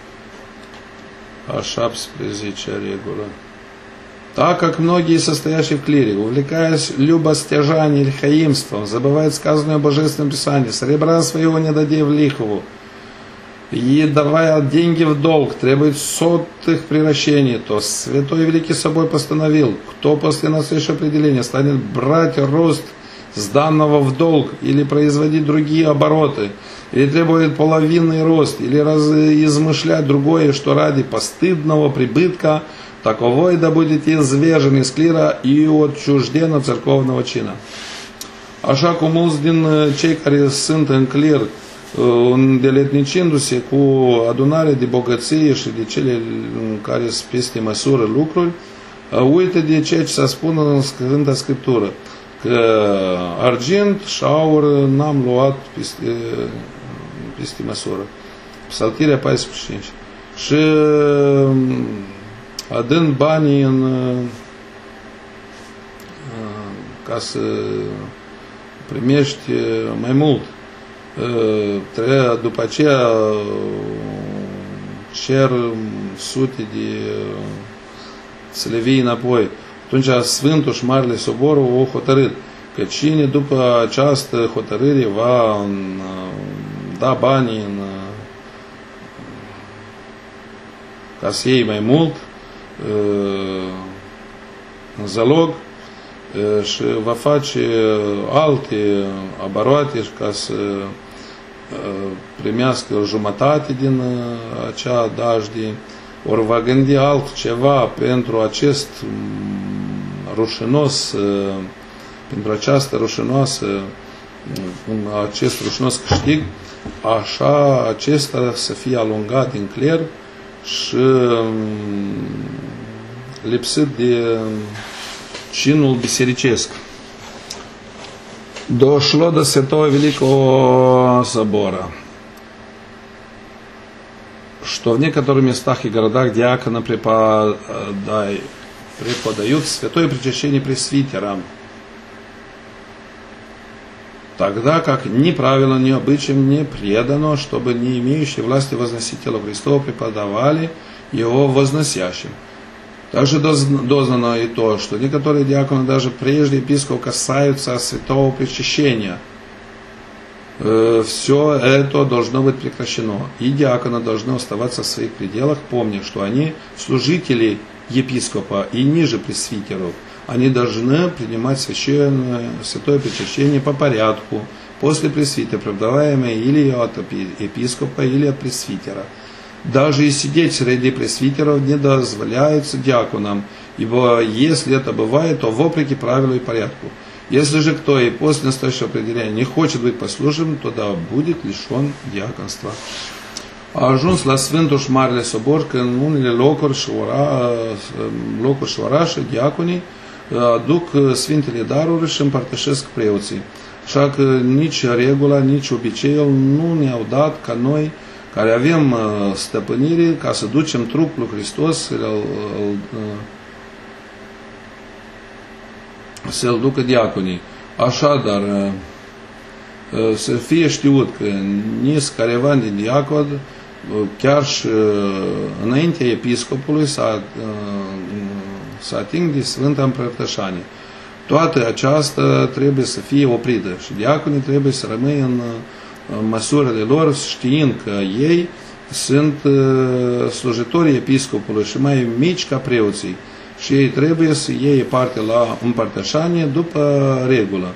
A 17-a regulă. Так как многие, состоящие в клире, увлекаясь любостяжанием или хаимством, забывают сказанное в Божественном Писании, серебра своего не дади в лихву, и давая деньги в долг, требует сотых превращений, то Святой Великий Собой постановил, кто после настоящего определения станет брать рост с данного в долг, или производить другие обороты, или требует половинный рост, или измышлять другое, что ради постыдного прибытка, таковой да будете извержен из клира и отчужден от церковного чина. Așa cum mulți din cei care sunt în clir, îndeletnicindu-se cu adunare de bogăție și de cele care sunt peste măsură lucruri, uită de ceea ce s-a spus în Sfânta Scriptură, că argint și aur n-am luat peste măsură. Psaltirea 14. Și adând banii ca să primești mai mult, după aceea cer sute de să le vii înapoi. Atunci Sfântul și Marele Sobor o hotărât că cine după această hotărâre va da banii ca să iei mai mult în zalog și va face alte abaroate ca să primească jumătate din acea dajdie, ori va gândi altceva pentru acest rușinos, pentru această rușinoasă, acest rușinos câștig, așa acesta să fie alungat din cler și lipsit de чинul bisericesc. Дошло до Святого Великого Собора, что в некоторых местах и городах диаконы преподают святое причащение пресвитерам, тогда как ни правилам, ни обычаям не предано, чтобы не имеющие власти возносить тело Христова преподавали его возносящим. Также дознано и то, что некоторые диаконы даже прежде епископов касаются святого причащения. Все это должно быть прекращено. И диаконы должны оставаться в своих пределах, помня, что они служители епископа и ниже пресвитеров. Они должны принимать святое причащение по порядку, после пресвитера, преподаваемое или от епископа, или от пресвитера. Даже и сидеть среди пресвитеров не дозволяется диаконам, ибо если это бывает, то вопреки правилу и порядку. Если же кто и после настоящего определения не хочет быть послушным, то да будет lишен diaconstva. A ajuns la Sfântul și Marele Sobor că în unele locuri și orașe diaconii aduc Sfintele Daruri și împărtășesc preoții. Așa că nici regula, nici obiceiul nu ne-au dat ca noi, care avem stăpânire, ca să ducem trupul lui Hristos, să-l ducă diaconii. Așadar, să fie știut că nici careva din diacon, chiar și înaintea episcopului, să ating de Sfânta Împărtășanie. Toată aceasta trebuie să fie oprită și diaconii trebuie să rămâie în măsurile lor, știind că ei sunt slujitorii episcopului și mai mici ca preoții și ei trebuie să iei parte la împărtășanie după regulă.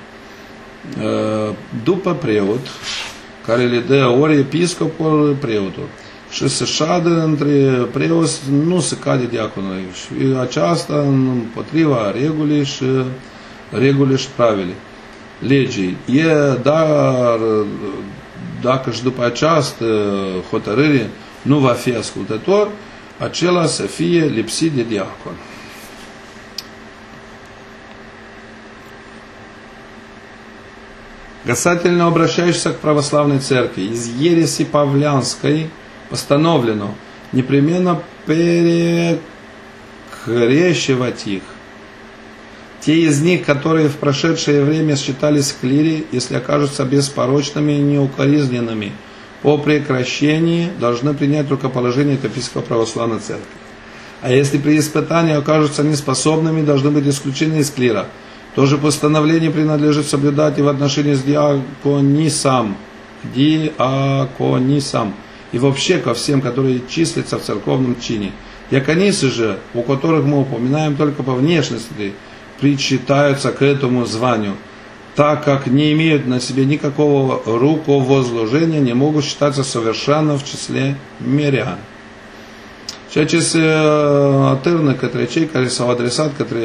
După preot, care le dă ori episcopul, ori preotul. Și să șadă între preoți nu se cade diaconului. Și aceasta împotriva regulii și pravile legii. Dar dacă și după această hotărâre nu va fi ascultător, acela să fie lipsit de diacon. Касательно обращающихся к православной церкви, из ереси Павлянской постановлено непременно перекрещивать их. Те из них, которые в прошедшее время считались в клире, если окажутся беспорочными и неукоризненными, по прекращении должны принять рукоположение от епископа православной церкви. А если при испытании окажутся неспособными, должны быть исключены из клира. То же постановление принадлежит соблюдать и в отношении с диаконисом. И вообще ко всем, которые числятся в церковном чине. Диаконисы же, у которых мы упоминаем только по внешности, причитаются к этому званию, так как не имеют на себе никакого руковозложения, не могут считаться совершенно в числе мирян. Ceea ce se atârnă către cei care s-au adresat către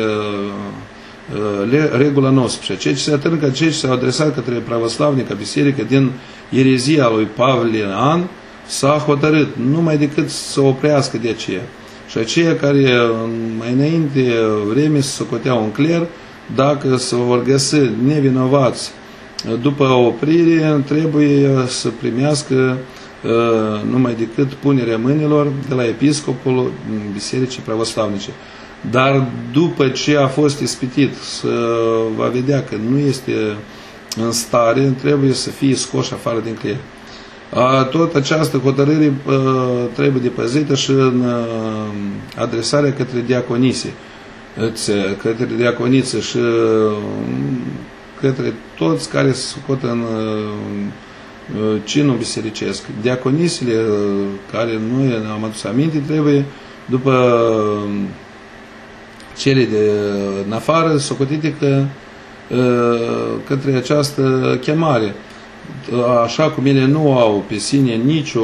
regula 19, ceea ce se atârnă către cei ce s-au adresat către pravoslavnica biserică din erezia lui Pavlian, s-a hotărât numai decât să oprească de aceea. Și aceia care mai înainte vreme se socoteau în cler, dacă se vor găsi nevinovați după oprire, trebuie să primească numai decât punerea mâinilor de la episcopul Bisericii Pravoslavnice. Dar după ce a fost ispitit, va vedea că nu este în stare, trebuie să fie scoși afară din cler. Tot această hotărâre trebuie depăzită și în adresarea către diaconise, către diaconițe și către toți care se socotă în cinul bisericesc. Diaconisele care noi am adus aminte trebuie după cele de în afară socotite către această chemare. Așa cum ele nu au pe sine nicio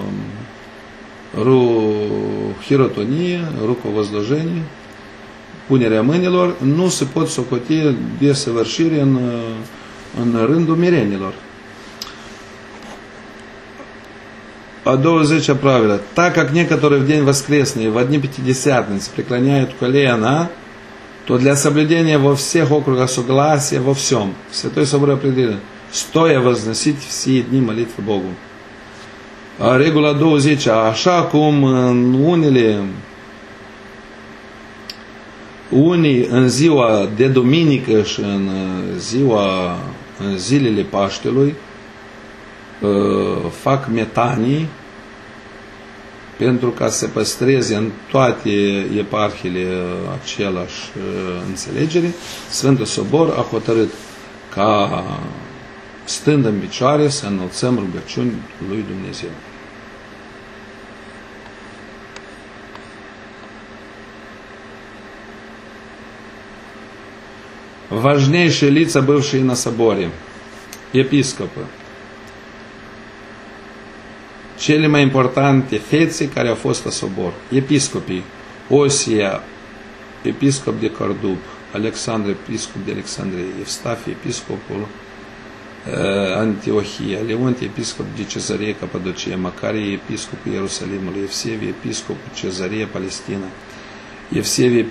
hirotonie, rucovozложenie, punerea mâinilor, nu se pot socoti de săvârșire în rândul mirenilor. А 20 правило. Так как некоторые в день воскресный, в дни пятидесятницы преклоняют колено, то для соблюдения во всех округах согласия во всем, Святой Собор определил, стоя возносить все дни молитвы Богу. Regula 20. Așa cum în unii în ziua de duminică și în zilele Paștelui fac metanii pentru ca să păstreze în toate eparhiile același înțelegere, Sfântul Sobor a hotărât ca stând în picioare să înălțăm rugăciuni lui Dumnezeu. Важнейшие лица, бывшие на соборе, епископы. Cele mai importante fețe care au fost la sobor. Episcopii. Osia, episcop de Cordub, Alexandru, episcop de Alexandrie, Evstafie, episcopul Antiohia, Leontie, episcop de Cezarea, Capadocia, Macarie, episcopul Ierusalimului, Evsevie, episcopul Cezarea, Palestina, Evsevie,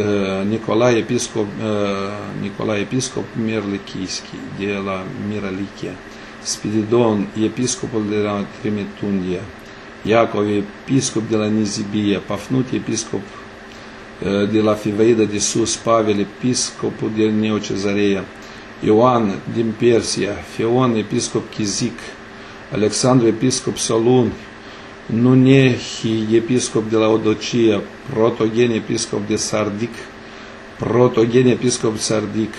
Nicolae, episcop Mirlichийский, de la Miralichia, Spiridon, episcopul de la Trimetundia, Iacov, episcop de la Nizibia, Pafnut, episcop de la Fivaida de Sus, Pavel, episcopul de Neocezarea, Ioan din Persia, Fion, episcop Chizic, Alexandru, episcop Solun, Nunehi, episcop de la Odocia, Protogen, episcop de Sardic, Protogen, episcop Sardic,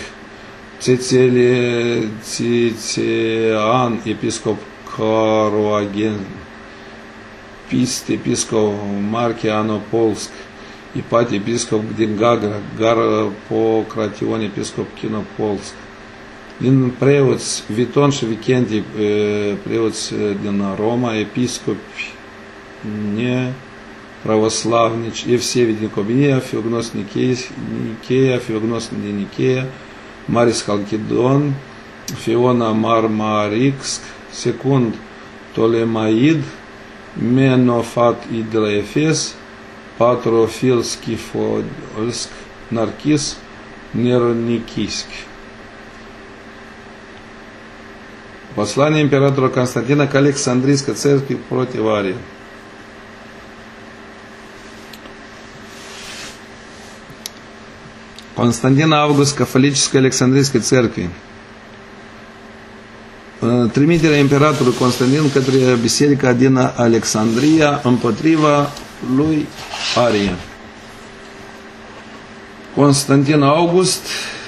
Țețean, episcop Caroagen, Pist, episcop Marchianopolsk, Ipate, episcop din Gagra, Garpocration, episcop Kinopolsk. Din preoți, Viton și Vichentii, preoți din Roma, episcopi nepravoslavnici, Evsevii din Comenia, Fiognos Nicheia, Fiognos din Nicheia, Maris Halkidon, Fiona Marmarixc, Secund Tolemaid, Menofat de la Efes, Patrofil Schifolsk, Narchis, Neronichийsk. Послание императора Константина к Александрийской церкви против Арии. Константин Август Кафолической Alexandrijской церкви. Trimiterea imperatorului Constantin către Biserica din Alexandria împotriva lui Arie. Constantin August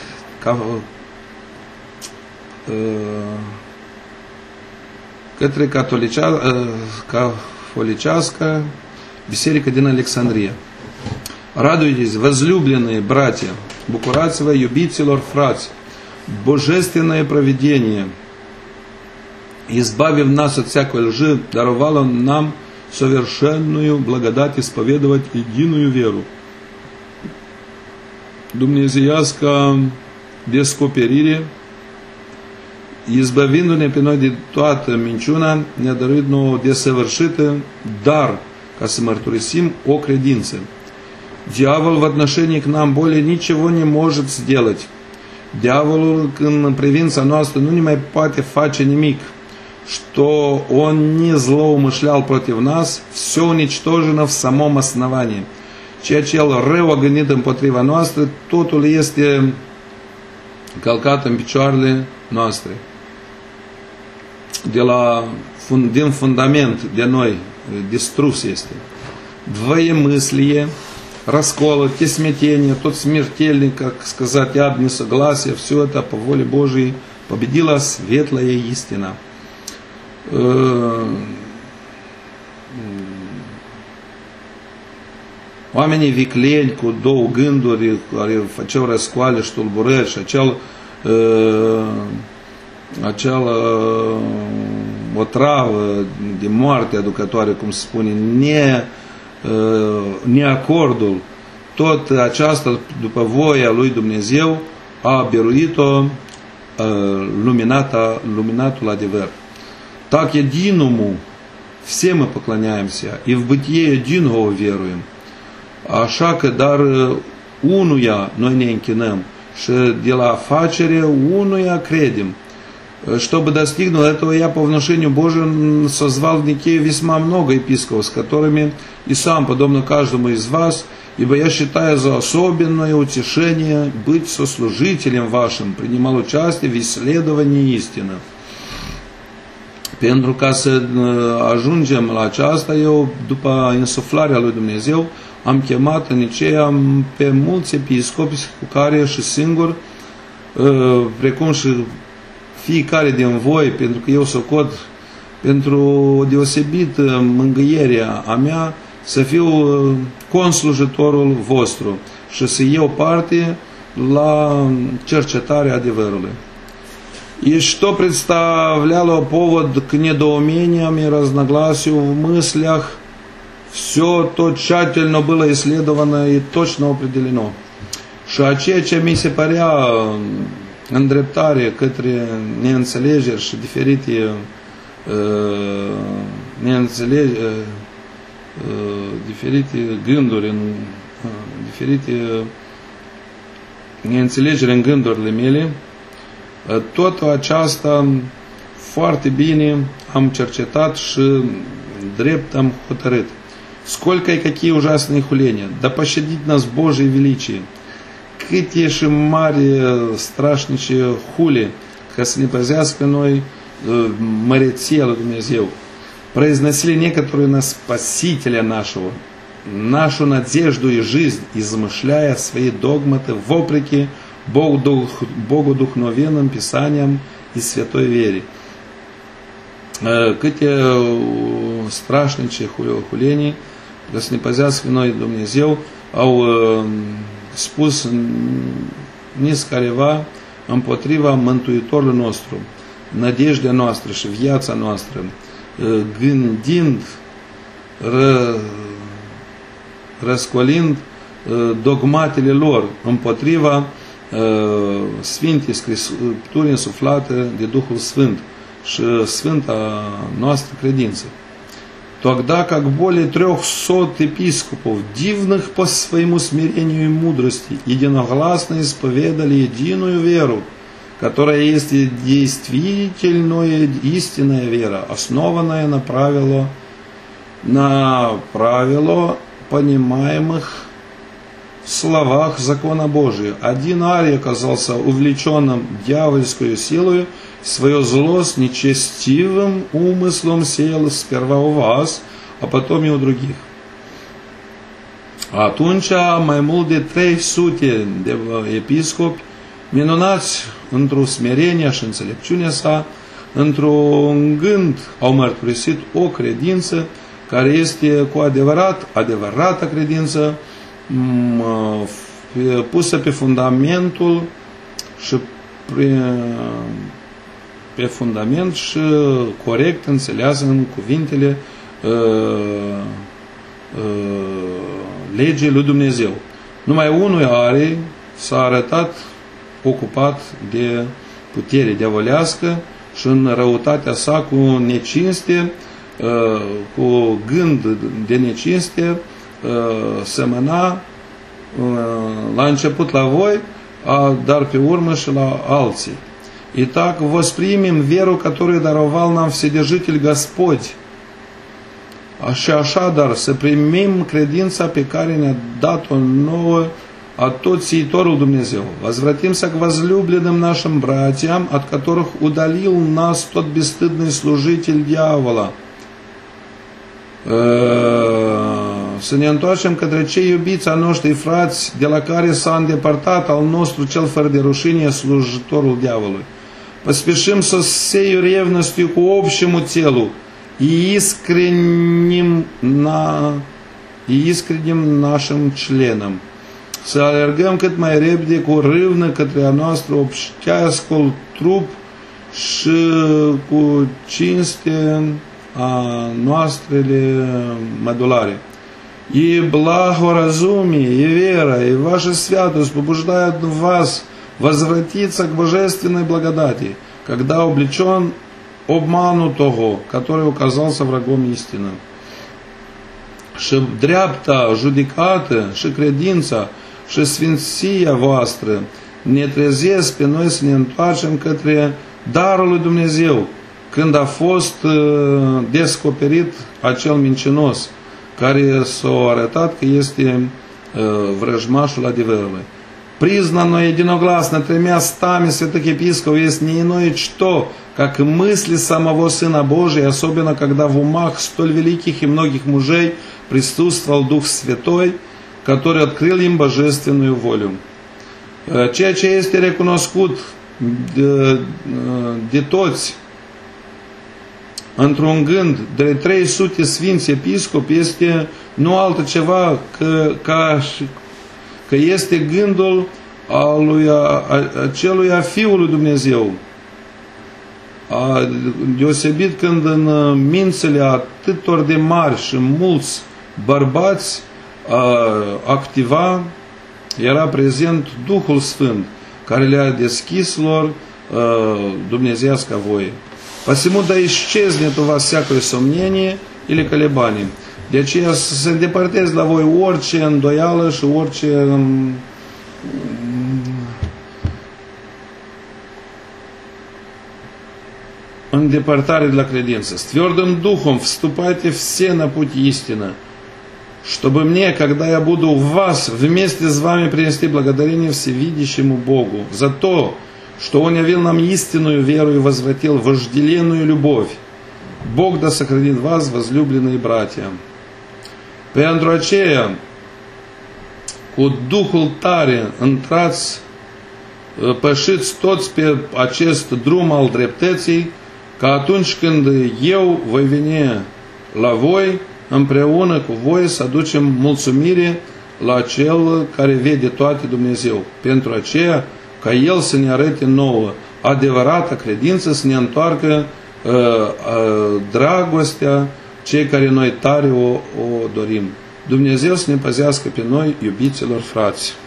către Catolicească Biserică din Alexandria. Радуйтесь, возлюбленные братья, bucurați-vă, iubiților frați, божественное провидение, избавив нас от всякой лжи, даровало нам совершенную благодать исповедовать единую веру. Dumnezeiasca descoperire, izbăvindu-ne pe noi de toată minciuna, ne-a dăruit nouă desăvârșită dar ca să mărturisim o credință. Дьявол в отношении к нам более ничего не может сделать. Дьяволul în privința noastră nu ne mai poate face nimic. Что он не злоумышлял против нас, все уничтожено в самом основании. Ceea ce el rău a gândit împotriva noastră, totul este călcat în picioarele noastre. Din fundament de noi distrus este. Двоемыслие, расколы, те смятения, тот смертельный, как сказать, ад несогласия, все это по воле Божией победила светлая истина. Oamenii vicleni cu două gânduri care făceau răscoale și tulburări și acel o travă de moarte aducătoare, cum se spune, neacordul, tot aceasta, după voia lui Dumnezeu, a biruit-o luminatul adevăr. Так единому все мы поклоняемся, и в бытие единого веруем. Așa că, dar unuia noi ne închinăm și de la facere unuia credem. Чтобы достигнуть этого, я по внушению Божьему созвал в Никее весьма много епископов, с которыми и сам, подобно каждому из вас, ибо я считаю за особенное утешение быть сослужителем вашим, принимал участие в исследовании истины. Pentru ca să ajungem la aceasta, eu, după insuflarea lui Dumnezeu, am chemat în Nicea pe mulți episcopi cu care și singur, precum și fiecare din voi, pentru că eu socot pentru o deosebită mângâiere a mea, să fiu conslujitorul vostru și să iau parte la cercetarea adevărului. И что представляло повод к недоумениям и разногласию в мыслях, все то тщательно было исследовано и точно определено. Și a ceea ce mi se părea îndreptare către neînțelegeri și diferite diferite gânduri, diferite neînțelegeri în gândurile mele, tot aceasta foarte bine am cercetat și drept am hotărât. Сколько и какие ужасные хуления! Да пощадит нас Божие величие! Câte și mari strașnice hule, ca să ne păzească noi măreția lui Dumnezeu. Произносили некоторые на Спасителя нашего, нашу надежду и жизнь, измышляя свои догматы вопреки Богодухновенным Писаниям и святой вере. Câte strașnice hulenii, ca să ne păzească noi Dumnezeu, au spus nici careva împotriva Mântuitorului nostru, nădejdea noastră și viața noastră, gândind, răscolind dogmatele lor împotriva Sfintei Scripturi însuflate de Duhul Sfânt și Sfânta noastră credință. Тогда как более 300 епископов, дивных по своему смирению и мудрости, единогласно исповедали единую веру, которая есть действительная истинная вера, основанная на правило понимаемых словах закона Божия. Один Арий оказался увлеченным дьявольской силой, свое зло с нечестивым умыслом сеял сперва у вас, a potom и у других. Atunci, mai mult de 300 de episcopi, minunați într-o smerenie și înțelepciunea sa, într-un gând au mărturisit o credință care este cu adevărată credință, pusă pe fundamentul și pe fundament și corect înțeleasă în cuvintele legii lui Dumnezeu. Numai unul Arий s-a arătat ocupat de putere diavolească și în răutatea sa cu necinste, cu gând de necinste, semăna la început la voi, dar pe urmă și la alții. Итак, воспримем веру, которую даровал нам Вседержитель Господь. Și așadar să primim credința pe care ne-a dat-o nouă Отцитворил Dumnezeu. Возвратимся к возлюбленным нашим братьям, от которых удалил нас тот бесстыдный служитель дьявола. Să ne întoarcem către cei iubiți a noștri frați, de la care s-a îndepărtat al nostru cel fără de rușine, slujitorul diavolului. Поспешим со всею ревностью к общему телу и искренним нашим членам. Să alergăm cât mai repede cu râvnă către a noastră obștească trup și cu cinste a noastrele модуларе. И благоразумие, и вера, и ваша святость побуждают вас возвратиться к божественной благодати, когда облечен обману того, который оказался врагом истины. Și dreapta, judecată și credința și sfinția voastră ne trezesc pe noi să ne întoarcem către darul lui Dumnezeu, când a fost descoperit acel mincinos, care s-a arătat că este vrăjmașul adevărului. Признано единогласно тремя стами святых епископов есть не иное что, как мысли самого Сына Божия, особенно когда в умах столь великих и многих мужей присутствовал Дух Святой, который открыл им божественную волю. Ceea ce este recunoscut de toți într-un gând de 300 sfinți episcopi este nu altceva că este gândul aceluia Fiul lui Dumnezeu. Deosebit când în mințele atâtor de mari și mulți bărbați activa, era prezent Duhul Sfânt, care le-a deschis lor dumnezeiasca voie. Посему да исчезнет у вас всякое сомнение или колебание. De aceea să se îndepărteze la voi orice îndoială și orice îndepărtare de la credință. С твердым духом вступайте все на путь истины, чтобы мне, когда я буду у вас, вместе с вами принести благодарение всевидящему Богу за то, что Он явил нам истинную веру и возвратил вожделенную любовь. Бог да сохранит вас, возлюбленные братья. Pentru aceea, cu Duhul tare, intrați, pășiți toți pe acest drum al dreptății, ca atunci când eu voi veni la voi, împreună cu voi să aducem mulțumire la Cel care vede toate Dumnezeu. Pentru aceea, ca El să ne arate nouă adevărată credință, să ne întoarcă dragostea, cei care noi tare o dorim. Dumnezeu să ne păzească pe noi, iubiților frați.